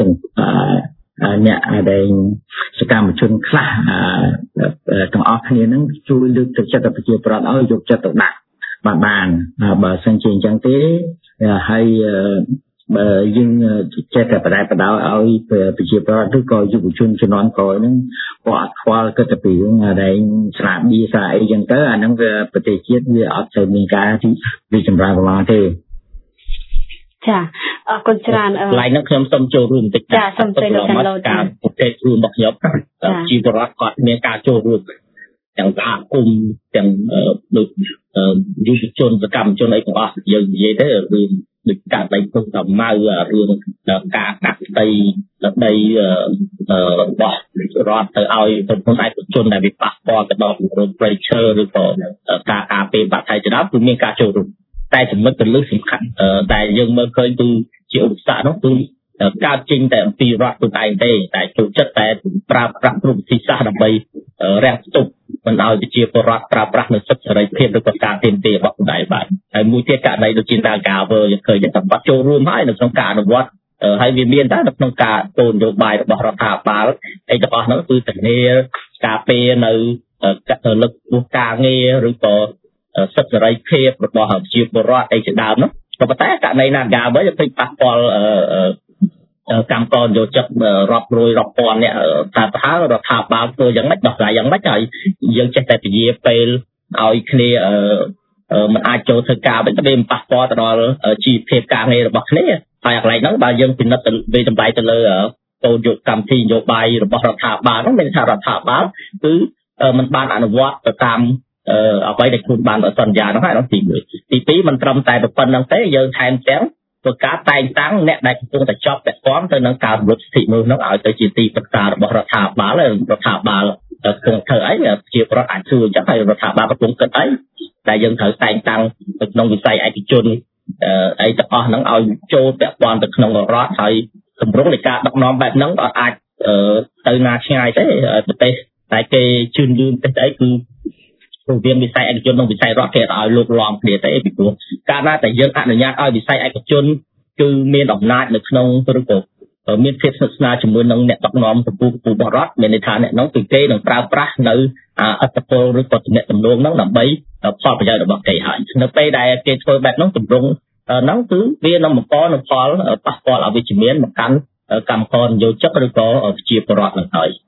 B: អ្នកដែលសកម្មជនខ្លះទាំងអស់គ្នាហ្នឹងជួយលើកទឹកចិត្តប្រជាប្រដ្ឋឲ្យយកចិត្តទុកដាក់បានបានបើសិនជាអញ្ចឹងទេហើយបើយើងចេះតែបដិបដោយឲ្យប្រជាប្រដ្ឋឬក៏យុវជនជំនាន់ក្រោយហ្នឹងគាត់អត់ខ្វល់គិតទៅពីរឿងដែលស្រាបៀស្រាអីអញ្ចឹងទៅអាហ្នឹងវាប្រទេសជាតិវាអត់ទៅមានការរីកចម្រើនប្រមាណទេ
A: ចាអរគុណច្រើន
D: កន្លែងហ្នឹងខ្ញុំសូមចូលរួមបន្តិច
A: ចាសូមទៅលោកខាងលោក
D: ការប្រទេសរួមរបស់ខ្ញុំជីវរដ្ឋគាត់មានការចូលរួមទាំងសហគមន៍ទាំងដូចយុវជនសកម្មជនអីទាំងអស់យើងនិយាយទៅរឿងដូចការដៃពុះតាមម៉ៅរឿងការដាក់ដីដីរបស់រដ្ឋទៅឲ្យប្រពន្ធឯកជនដែលវាប៉ះពាល់ទៅដល់ប្រព័ន្ធប្រៃឈើឬក៏ការការពេលបាត់ថៃចដោគឺមានការចូលរួមតែចំណុចទៅលើសំខាន់ដែលយើងមើលឃើញគឺជាឧបសគ្គនោះគឺកើតចេញតែអំពីរដ្ឋខ្លួនឯងទេតែចូលចិត្តតែប្រើប្រាស់គ្រប់វិធីសាស្ត្រដើម្បីរាំងស្ទប់មិនឲ្យប្រជាពលរដ្ឋប្រើប្រាស់នូវសិទ្ធិសេរីភាពឬក៏ការទាមទាររបស់ខ្លួនឯងបានហើយមួយទៀតករណីដូចជាតាកាវើយើងឃើញថាបាត់ចូលរួមហើយនៅក្នុងការអនុវត្តហើយវាមានតែនៅក្នុងការគោលនយោបាយរបស់រដ្ឋាភិបាលអីទាំងអស់ហ្នឹងគឺធានាការពារនៅលើកពោះការងារឬក៏សិទ្ធិសេរីភាពរបស់ប្រជាពលរដ្ឋអីជាដើមហ្នឹងក៏ប៉ុន្តែករណីណាកាវើយើងឃើញប៉ះពាល់កម្មករយកចិត្តរាប់រយរាប់ពាន់អ្នកថាប្រហែលរដ្ឋាភិបាលធ្វើយ៉ាងម៉េចដោះស្រាយយ៉ាងម៉េចហើយយើងចេះតែពជាពេលឲ្យគ្នាមិនអាចចូលធ្វើការវិញទៅវាប៉ះពាល់ទៅដល់ជីវភាពការងាររបស់គ្នាហើយកន្លែងហ្នឹងបើយើងពិនិត្យទៅវាតម្លៃទៅលើគោលយុគកម្មវិធីនយោបាយរបស់រដ្ឋាភិបាលហ្នឹងមានថារដ្ឋាភិបាលគឺมันបានអនុវត្តទៅតាមអ្វីដែលខ្លួនបានសន្យាហ្នឹងហើយទីមួយទីពីរมันត្រឹមតែប៉ុណ្្នឹងទេយើងថែមទាំងធ្វើការតែងតាំងអ្នកដែលកំពុងតែជាប់ពាក់ព័ន្ធទៅនឹងការរំលោភសិទ្ធិមនុស្សនោះឲ្យទៅជាទីប្រឹក្សារបស់រដ្ឋាភិបាលរដ្ឋាភិបាលគង់ធ្វើអីជាប្រវត្តិអាចជួយអញ្ចឹងហើយរដ្ឋាភិបាលកំពុងគិតអីតែយើងត្រូវតែងតាំងទៅក្នុងវិស័យឯកជនអីទាំងអស់ហ្នឹងឲ្យចូលពាក់ព័ន្ធទៅក្នុងរដ្ឋហើយសម្រុងនៃការដឹកនាំបែបហ្នឹងអត់អាចទៅណាឆ្ងាយទេប្រទេសតែគេជឿនលឿនទៅអីគឺព្រោះវាវិស័យឯកជននិងវិស័យរដ្ឋគេឲ្យលោកលំគ្នាទេពីព្រោះកាលណាតែយើងអនុញ្ញាតឲ្យវិស័យឯកជនគឺមានអំណាចនៅក្នុងឬក៏មានភាពស្និទ្ធស្នាលជាមួយនឹងអ្នកដឹកនាំកម្ពុជារបស់រដ្ឋមានន័យថាអ្នកនោះគឺគេនឹងប្រើប្រាស់នៅអត្តពលឬក៏ទំនាក់ទំនងហ្នឹងដើម្បីផលប្រយោជន៍របស់គេហើយនៅពេលដែលគេធ្វើបែបហ្នឹងទម្រង់ហ្នឹងគឺវានឹងបង្កនូវផលប៉ះពាល់អវិជ្ជមានមកកាន់កម្មករនយោជកឬក៏ប្រជាពលរដ្ឋនឹងហើយ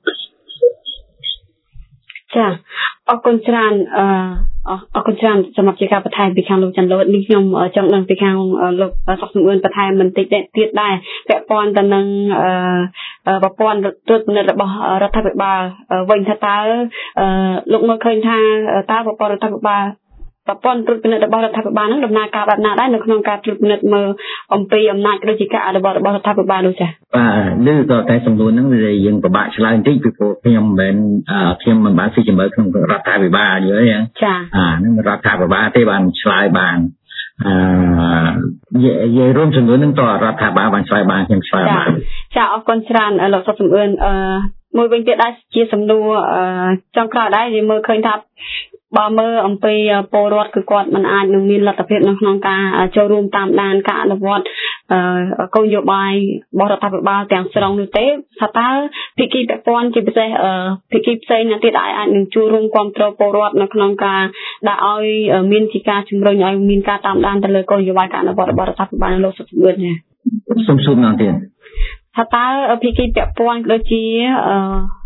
A: ចាអរគុណច្រើនអឺអរគុណច្រើនសម្រាប់ជាការបន្ថែមពីខាងលោកច័ន្ទលូតនេះខ្ញុំចង់ដឹងពីខាងលោកសុខសំអឿនបន្ថែមបន្តិចទៀតដែរពាក់ព័ន្ធទៅនឹងអឺប្រព័ន្ធត្រួតពិនិត្យរបស់រដ្ឋាភិបាលវិញថាតើលោកមើលឃើញថាតើប្រព័ន្ធរដ្ឋាភិបាលប្រព័ន្ធត្រួតពិនិត្យរបស់រដ្ឋាភិបាលហ្នឹងដំណើរការបែបណាដែរនៅក្នុងការត្រួតពិនិត្យមើលអំពីអំណាចឬជាការអនុវត្តរបស់រដ្ឋាភិបាលនោះចា៎
B: បាទឬក៏តែសំណួរហ្នឹងវាយើងពិបាកឆ្លើយបន្តិចពីព្រោះខ្ញុំមិនខ្ញុំមិនបានស៊ីជម្រៅក្នុងរដ្ឋាភិបាលយល់ទេ
A: ចា៎
B: អាហ្នឹងរដ្ឋាភិបាលទេបានឆ្លើយបានអឺនិយាយរួមចំនួនហ្នឹងតរដ្ឋាភិបាលបានឆ្លើយបានខ្ញុំឆ្លើយបាន
A: ចាអរគុណច្រើនលោកសុខសំអឿនអឺមួយវិញទៀតដែរជាសំណួរចុងក្រោយដែរយើងមើលឃើញថាបើមើលអំពីពលរដ្ឋគឺគាត់មិនអាចនឹងមានលទ្ធភាពនៅក្នុងការចូលរួមតាមដានការអនុវត្តគោលនយោបាយរបស់រដ្ឋាភិបាលទាំងស្រុងនោះទេថាតើភាគីពាក់ព័ន្ធជាពិសេសភាគីផ្សេងណាទៀតអាចនឹងចូលរួមគ្រប់គ្រងពលរដ្ឋនៅក្នុងការដាក់ឲ្យមានជាការជំរុញឲ្យមានការតាមដានទៅលើគោលនយោបាយការអនុវត្តរបស់រដ្ឋាភិបាលនៅលោកសុខសំអឿនចា៎
B: សូមសួរម្ដងទៀត
A: ថាតើភាគីពាក់ព័ន្ធដូចជា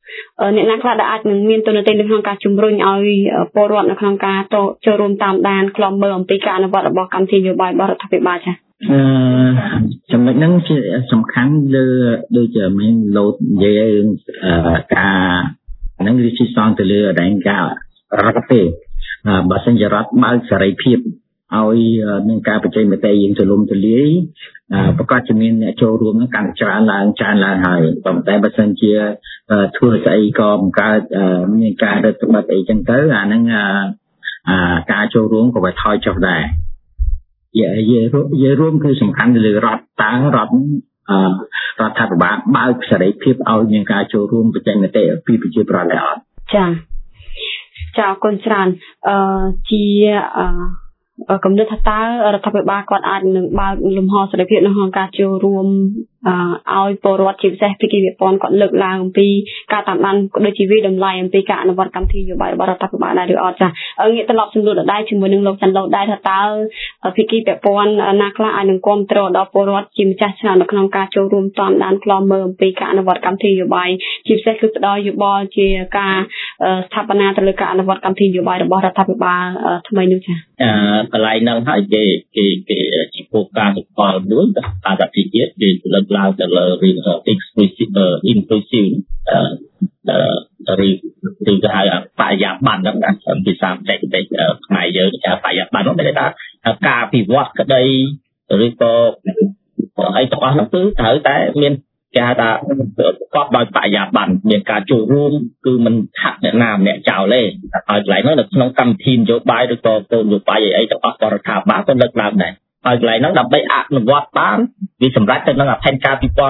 A: អ្នកណាខ្លះដែលអាចនឹងមានទូនាទីនៅក្នុងការជំរុញឲ្យពលរដ្ឋនៅក្នុងការចូលរួមតាមដានក្លំមើលអំពីការអនុវត្តរបស់កម្មវិធីនយោបាយរបស់រដ្ឋាភិបាលចា៎
B: អឺចំណុចហ្នឹងជាសំខាន់លើដូចជាមានលោតនិយាយរឿងការហ្នឹងវាជាសងទៅលើអដែងការរដ្ឋទេបើសិនជារដ្ឋបើកសេរីភាពឲ្យមានការបញ្ចេញមតិយើងទូលំទូលាយប្រកាសជាមានអ្នកចូលរួមនឹងកាន់ច្រើនឡើងច្រើនឡើងហើយប៉ុន្តែបើសិនជាធ្វើស្អីក៏បង្កើតមានការរឹតបន្តឹងអីចឹងទៅអាហ្នឹងការចូលរួមក៏វាថយចុះដែរនិយាយរួមគឺសំខាន់លើរដ្ឋតើរដ្ឋរដ្ឋាភិបាលបើកសេរីភាពឲ្យមានការចូលរួមបញ្ចេញមតិពីប្រជាប្រដ្ឋដែរអត់
A: ចាចាអរគុណច្រើនអឺជាអឺកំណត់ថាតើរដ្ឋាភិបាលគាត់អាចនឹងបើកលំហសេរីភាពនៅក្នុងការចូលរួមឲ្យពលរដ្ឋជាពិសេសភាគីពាក់ព័ន្ធគាត់លើកឡើងអំពីការតាមដានដូចជាវិតម្លៃអំពីការអនុវត្តកម្មវិធីនយោបាយរបស់រដ្ឋាភិបាលដែរឬអត់ចាងាកត្រឡប់សំណួរដដែលជាមួយនឹងលោកច័ន្ទលូតដែរថាតើភាគីពាក់ព័ន្ធណាខ្លះអាចនឹងគ្រប់គ្រងដល់ពលរដ្ឋជាម្ចាស់ឆ្នោតនៅក្នុងការចូលរួមតាមដានក្លំមើលអំពីការអនុវត្តកម្មវិធីនយោបាយជាពិសេសគឺផ្ដល់យោបល់ជាការស្ថាបនាទៅលើការអនុវត្តកម្មវិធីនយោបាយរបស់រដ្ឋាភិបាលថ្មីនេះចា
D: អឺកន្លែងហ្នឹងហើយគេគេគេជាគោលការណ៍សកលមួយតាមរដ្ឋាភិបាលគេលើកឡើងទៅលើរឿង exclusive inclusive អឺឬឬក៏ហៅបរិយាបន្នហ្នឹងណាភាសាបច្ចេកទេសខ្មែរយើងថាបរិយាបន្នហ្នឹងគេថាការអភិវឌ្ឍក្តីឬក៏អីទាំងអស់ហ្នឹងគឺត្រូវតែមានគេហៅថាប្រកបដោយបរិយាបន្នមានការចូលរួមគឺមិនហាក់អ្នកណាម្នាក់ចោលទេហើយកន្លែងហ្នឹងនៅក្នុងកម្មវិធីនយោបាយឬក៏គោលនយោបាយអីទាំងអស់បរដ្ឋាភិបាលក៏លើកឡើងដែរហើយកន្លែងហ្នឹងដើម្បីអនុវត្តបានវាសម្រាប់ទៅនឹងផែនការ2030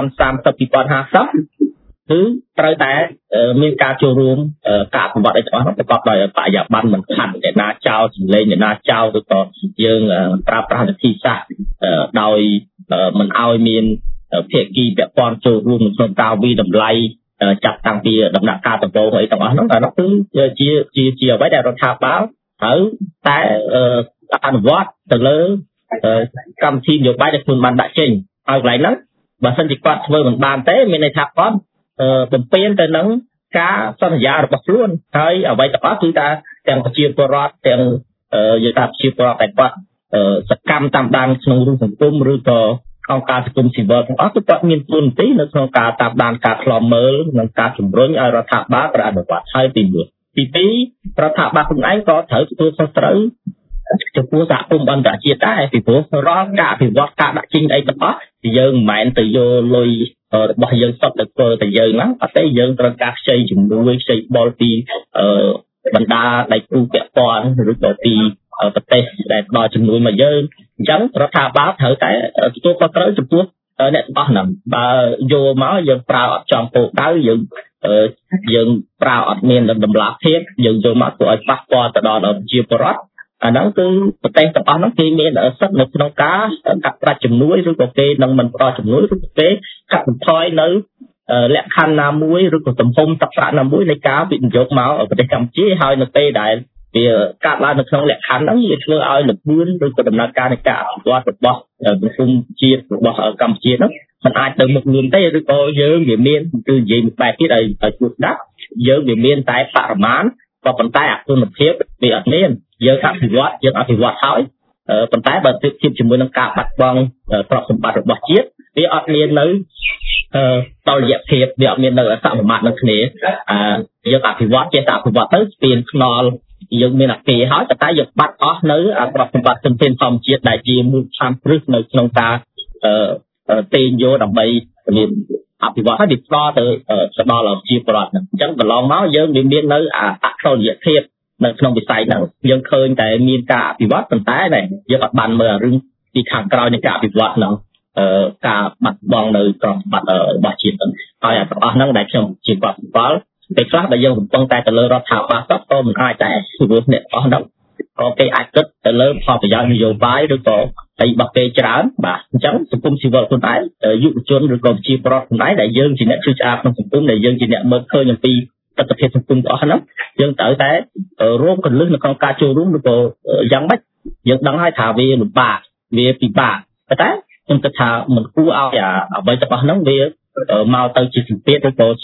D: 2050គឺត្រូវតែមានការចូលរួមការអភិវឌ្ឍអីទាំងអស់ប្រកបដោយបរិយាបន្នមិនខាត់អ្នកណាចោលសម្លេងអ្នកណាចោលឬក៏យើងប្រើប្រាស់វិធីសាស្ត្រដោយមិនឲ្យមានភាគីពាក់ព័ន្ធចូលរួមក្នុងការវិតម្លៃចាប់តាំងពីដំណាក់កាលដំបូងអីទាំងអស់ហ្នឹងតែនោះគឺជាជាជាអ្វីដែលរដ្ឋាភិបាលត្រូវតែអនុវត្តទៅលើកម្មវិធីនយោបាយដែលខ្លួនបានដាក់ចេញហើយកន្លែងហ្នឹងបើសិនជាគាត់ធ្វើមិនបានទេមានន័យថាគាត់បំពេញទៅនឹងការសន្យារបស់ខ្លួនហើយអ្វីទាំងអស់គឺថាទាំងប្រជាពលរដ្ឋទាំងយល់ថាប្រជាពលរដ្ឋតែគាត់សកម្មតាមដានក្នុងរូបសង្គមឬក៏អង្គការសង្គមស៊ីវិលទាំងអស់គឺគាត់មានទួនាទីនៅក្នុងការតាមដានការខ្លំមើលនិងការជំរុញឲ្យរដ្ឋាភិបាលប្រតិបត្តិហើយទីមួយទីពីររដ្ឋាភិបាលខ្លួនឯងក៏ត្រូវទទួលខុសត្រូវចំពោះសហគមន៍អន្តរជាតិដែរពីព្រោះរាល់ការអភិវឌ្ឍការដាក់ចេញអីទាំងអស់យើងមិនមែនទៅយកលុយរបស់យើងសុទ្ធទៅធ្វើតែយើងហ្នឹងអត់ទេយើងត្រូវការខ្ចីជំនួយខ្ចីបុលពីបណ្ដាដៃគូពាក់ព័ន្ធឬក៏ពីប្រទេសដែលផ្ដល់ជំនួយមកយើងអញ្ចឹងរដ្ឋាភិបាលត្រូវតែទទួលខុសត្រូវចំពោះអ្នកទាំងអស់ហ្នឹងបើយកមកយើងប្រើអត់ចំពោលដៅយើងយើងប្រើអត់មានតម្លាភាពយើងយកមកធ្វើឲ្យប៉ះពាល់ទៅដល់ប្រជាពលរដ្ឋអាហ្នឹងគឺប្រទេសទាំងអស់ហ្នឹងគេមានសិទ្ធិនៅក្នុងការកាត់ផ្តាច់ជំនួយឬក៏គេនឹងមិនផ្ដល់ជំនួយឬក៏គេកាត់បន្ថយនៅលក្ខខណ្ឌណាមួយឬក៏ទំហំទឹកប្រាក់ណាមួយនៃការវិនិយោគមកប្រទេសកម្ពុជាហើយនៅពេលដែលវាកាត់ឡើងនៅក្នុងលក្ខខណ្ឌហ្នឹងវាធ្វើឲ្យល្បឿនឬក៏ដំណើរការនៃការអភិវឌ្ឍរបស់សង្គមជាតិរបស់កម្ពុជាហ្នឹងมันអាចទៅមុខលឿនទេឬក៏យើងវាមានគឺនិយាយមួយបែបទៀតឲ្យឲ្យជួយស្ដាប់យើងវាមានតែបរិមាណក៏ប៉ុន្តែអគុណភាពវាអត់មានយើងអភិវឌ្ឍយើងអភិវឌ្ឍហើយប៉ុន្តែបើប្រៀបធៀបជាមួយនឹងការបាត់បង់ទ្រព្យសម្បត្តិរបស់ជាតិវាអត់មាននៅតលយៈភាពវាអត់មាននៅសមមាត្រនឹងគ្នាយើងអភិវឌ្ឍចេះតែអភិវឌ្ឍទៅស្ពានខ្នល់យើងមានអាគារហើយតែយើងបាត់អស់នៅទ្រព្យសម្បត្តិធនធានធម្មជាតិដែលជាមូលដ្ឋានគ្រឹះនៅក្នុងការទាញយកដើម្បីមានអភិវឌ្ឍហើយវាផ្ដល់ទៅទៅដល់ប្រជាពលរដ្ឋហ្នឹងអញ្ចឹងកន្លងមកយើងវាមាននៅអតុល្យភាពនៅក្នុងវិស័យហ្នឹងយើងឃើញតែមានការអភិវឌ្ឍប៉ុន្តែយើងអត់បានមើលរឿងពីខាងក្រោយនៃការអភិវឌ្ឍហ្នឹងការបាត់បង់នៅទ្រព្យសម្បត្តិរបស់ជាតិហ្នឹងហើយទាំងអស់ហ្នឹងដែលខ្ញុំជាគាត់ស្គាល់ពេលខ្លះដែលយើងកំពុងតែទៅលើរដ្ឋាភិបាលទៅក៏មិនអាចដែរព្រោះអ្នកអស់ហ្នឹងក៏គេអាចគិតទៅលើផលប្រយោជន៍នយោបាយឬក៏អីរបស់គេច្រើនបាទអញ្ចឹងសង្គមស៊ីវិលខ្លួនឯងយុវជនឬក៏ប្រជាពលរដ្ឋខ្លួនឯងដែលយើងជាអ្នកជួយឆ្អាតក្នុងសង្គមដែលយើងជាអ្នកមើលឃើញអំពីទស្សនវិជ្ជាសង្គមទាំងអស់ហ្នឹងយើងត្រូវតែរងកលឹះនៅក្នុងការចូលរួមឬក៏យ៉ាងម៉េចយើងដឹងហើយថាវាលំបាកវាពិបាកប៉ុន្តែខ្ញុំគិតថាមិនគួរឲ្យអ្វីទាំងអស់ហ្នឹងវាមកទៅជាសម្ពាធឬក៏ជា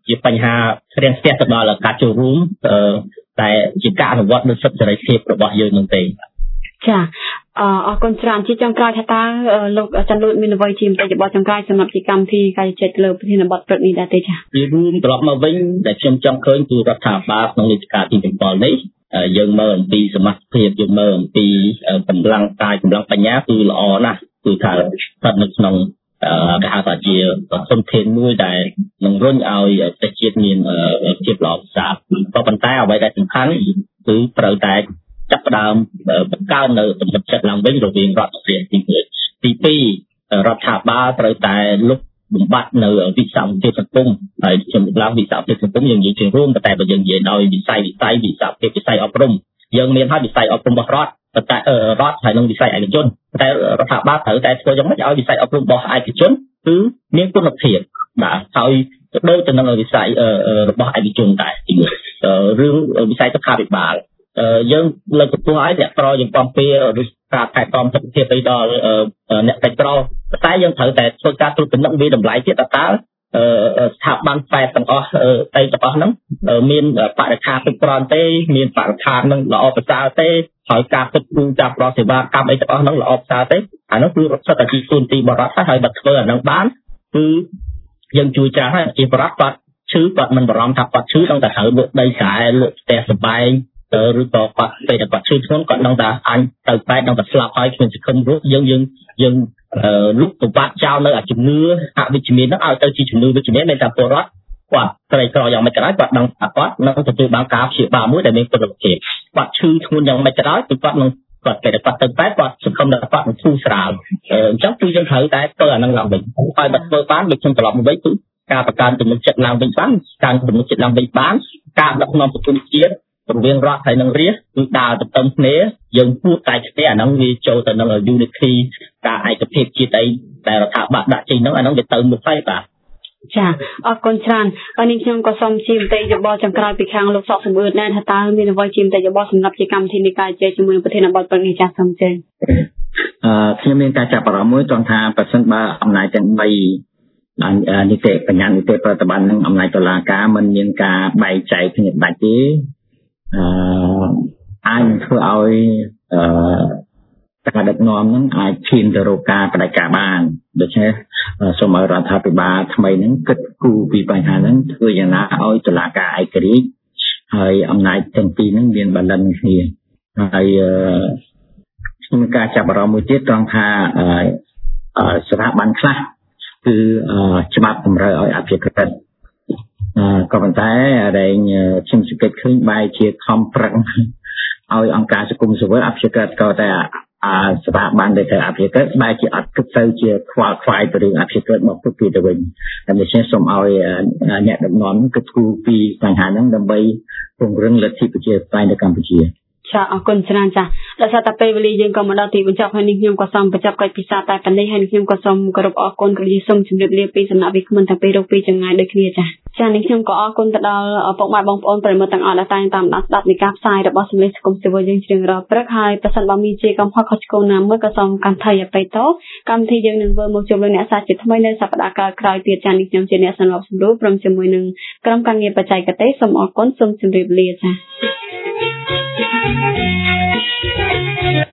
D: ជាបញ្ហាស្រៀងស្ទះទៅដល់ការចូលរួមតែជាការអនុវត្តនូវសិទ្ធិសេរីភាពរបស់យើងនឹងទេ
A: ចាអរអរគុណច្រើនជាចុងក្រោយថាតើលោកច័ន្ទលូតមានអ្វីជាមតិយោបល់ចុងក្រោយសម្រាប់ជាកម្មវិធីការជជែកលើប្រធានបទព្រឹកនេះដែរទេចា
D: ជារួមត្រឡប់មកវិញដែលខ្ញុំចង់ឃើញគឺរដ្ឋាភិបាលក្នុងនីតិកាលទីbảyនេះយើងមើលអំពីសមត្ថភាពយើងមើលអំពីកម្លាំងកាយកម្លាំងបញ្ញាគឺល្អណាស់គឺថាស្ថិតនៅក្នុងគេហៅថាជាធនធានមួយដែលនឹងរុញឲ្យប្រទេសជាតិមានភាពល្អប្រសើរក៏ប៉ុន្តែអ្វីដែលសំខាន់គឺត្រូវតែចាប់ផ្ដើមបង្កើននៅទំនុកចិត្តឡើងវិញរវាងរដ្ឋាភិបាលទីមួយទីពីររដ្ឋាភិបាលត្រូវតែលុបបំបត្តិនៅវិស័យភាពសង្គមហើយជំរុញឡើងវិស័យភាពសង្គមយើងនិយាយជារួមតែបើយើងនិយាយដោយវិស័យវិស័យវិស័យភាពវិស័យអប់រំយើងមានហើយវិស័យអប់រំរបស់រដ្ឋតែរដ្ឋហើយនឹងវិស័យឯកជនតែរដ្ឋាភិបាលត្រូវតែធ្វើយ៉ាងម៉េចឲ្យវិស័យអប់រំរបស់ឯកជនគឺមានគុណភាពបាទហើយដូចទៅនឹងវិស័យរបស់ឯកជនដែរទីមួយរឿងវិស័យសុខាភិបាលយើងលើកកម្ពស់ឲ្យអ្នកក្រយើងបំពេញឬការថែទាំសុខភាពទៅដល់អ្នកតែក្រតែយើងត្រូវតែធ្វើការត្រួតពិនិត្យវាតម្លៃទៀតតើស្ថាប័នពេទ្យទាំងអស់តែទាំងអស់ហ្នឹងមានបរិខាគ្រប់គ្រាន់ទេមានបរិខានឹងល្អប្រសើរទេហើយការគិតគូរចាប់ប្រសេវាកម្មអីទាំងអស់ហ្នឹងល្អប្រសើរទេអានោះគឺរដ្ឋតែជាទូនទីបរដ្ឋហើយបើធ្វើអាហ្នឹងបានគឺយើងជួយចាស់ហើយជាបរដ្ឋគាត់ឈឺគាត់មិនបារម្ភថាគាត់ឈឺต้องតែត្រូវលក់ដីស្រែលក់ផ្ទះសម្បែងឬក៏គាត់ពេលតែគាត់ឈឺធ្ងន់គាត់នឹងតែអញទៅពេទ្យនឹងតែស្លាប់ហើយគ្មានសង្ឃឹមរស់យើងយើងយើងលុបបំបត្តិចោលនៅអាជំនឿអវិជ្ជមានហ្នឹងឲ្យទៅជាជំនឿវិជ្ជមានមានតែពលរដ្ឋគាត់ក្រីក្រយ៉ាងម៉េចក៏ដោយគាត់ដឹងថាគាត់នឹងទទួលបានការព្យាបាលមួយដែលមានគុណភាពគាត់ឈឺធ្ងន់យ៉ាងម៉េចក៏ដោយគឺគាត់នឹងគាត់ពេលគាត់ទៅពេទ្យគាត់សង្ឃឹមថាគាត់នឹងធូរស្រាលអញ្ចឹងគឺយើងត្រូវតែធ្វើអាហ្នឹងឡើងវិញហើយបើធ្វើបានដូចខ្ញុំត្រឡប់មកវិញគឺការបង្កើនទំនុកចិត្តឡើងវិញបានការទំនុកចិត្តឡើងវិញបានការដឹកនាំប្រទេសជាតិរវាងរដ្ឋហើយនឹងរាស្ត្រគឺដើរទៅតាមគ្នាយើងពួតតែគ្នាអាហ្នឹងវាចូលទៅនឹង unity ការឯកភាពជាតិអីដែលរដ្ឋាភិបាលដាក់ចេញហ្នឹងអាហ្នឹងវាទៅមុខហើយបាទ
A: ចាអរគុណច្រើនហើយនេះខ្ញុំក៏សូមជាមតិយោបល់ចុងក្រោយពីខាងលោកសុកសំអឿនដែរថាតើមានអ្វីជាមតិយោបល់សម្រាប់ជាកម្មវិធីនៃការជជែកជាមួយប្រធានបទព្រឹកនេះចាស់សូមជើញ
B: អឺខ្ញុំមានការចាប់អារម្មណ៍មួយត្រង់ថាប្រសិនបើអំណាចទាំងបីនីតិបញ្ញានីតិប្រតិបត្តិនឹងអំណាចតុលាការមិនមានការបែងចែកគ្នាដាច់ទេអឺអាចនឹងធ្វើឲ្យអឺការដឹកនាំនឹងអាចឈានទៅរកការបដិការបានដូច្នេះសូមឲ្យរដ្ឋាភិបាលថ្មីនឹងគិតគូរពីបញ្ហាហ្នឹងធ្វើយ៉ាងណាឲ្យតុលាការឯករាជ្យហើយអំណាចទាំងពីរហ្នឹងមានបាឡិនគ្នាហើយខ្ញុំការចាប់អារម្មណ៍មួយទៀតត្រង់ថាស្ថាប័នខ្លះគឺច្បាប់តម្រូវឲ្យអភិក្រិតក៏ប៉ុន្តែដែលខ្ញុំសង្កេតឃើញបែរជាខំប្រឹងឲ្យអង្គការសង្គមស៊ីវិលអភិក្រិតក៏តែអាស្ថាប័នដែលត្រូវអភិក្រិតបែរជាអត់គិតទៅជាខ្វល់ខ្វាយទៅរឿងអភិក្រិតមកពុកពីទៅវិញតែដូច្នេះសូមឲ្យអ្នកដឹកនាំគិតគូរពីបញ្ហាហ្នឹងដើម្បីពង្រឹងលទ្ធិប្រជាធិបតេយ្យនៅកម្ពុជា
A: ចាអរគុណច្រើនចាដោយសារតែពេលវេលាយើងក៏មកដល់ទីបញ្ចប់ហើយនេះខ្ញុំក៏សូមបញ្ចប់កិច្ចពិសាតែប៉ុណ្ណេះហើយខ្ញុំក៏សូមគោរពអរគុណក៏ជាសូមជម្រាបលាពីសំណាក់វិក្កាមទាំងពីររូបពីចម្ងាយដូចគ្នាចាចានេះខ្ញុំក៏អរគុណទៅដល់ពុកម៉ែបងប្អូនប្រិយមិត្តទាំងអស់ដែលតែងតាមដានស្ដាប់នៃការផ្សាយរបស់សម្លេងសង្គមស៊ីវិលយើងជ្រៀងរាល់ព្រឹកហើយប្រសិនបើមានជាកំហុសខុសឆ្គងណាមួយក៏សូមកាន់ថយអភ័យទោសកម្មវិធីយើងនឹងវិលមកជួបលោកអ្នកសាជាថ្មីនៅសប្តាហ៍ក្រោយៗទៀតចានេះខ្ញុំជាអ្នកសម្របសម្រួលព្រមជាមួយនឹងក្រុមការងារបច្ចេកទេសសូមអរគុណសូមជម្រាបលាចា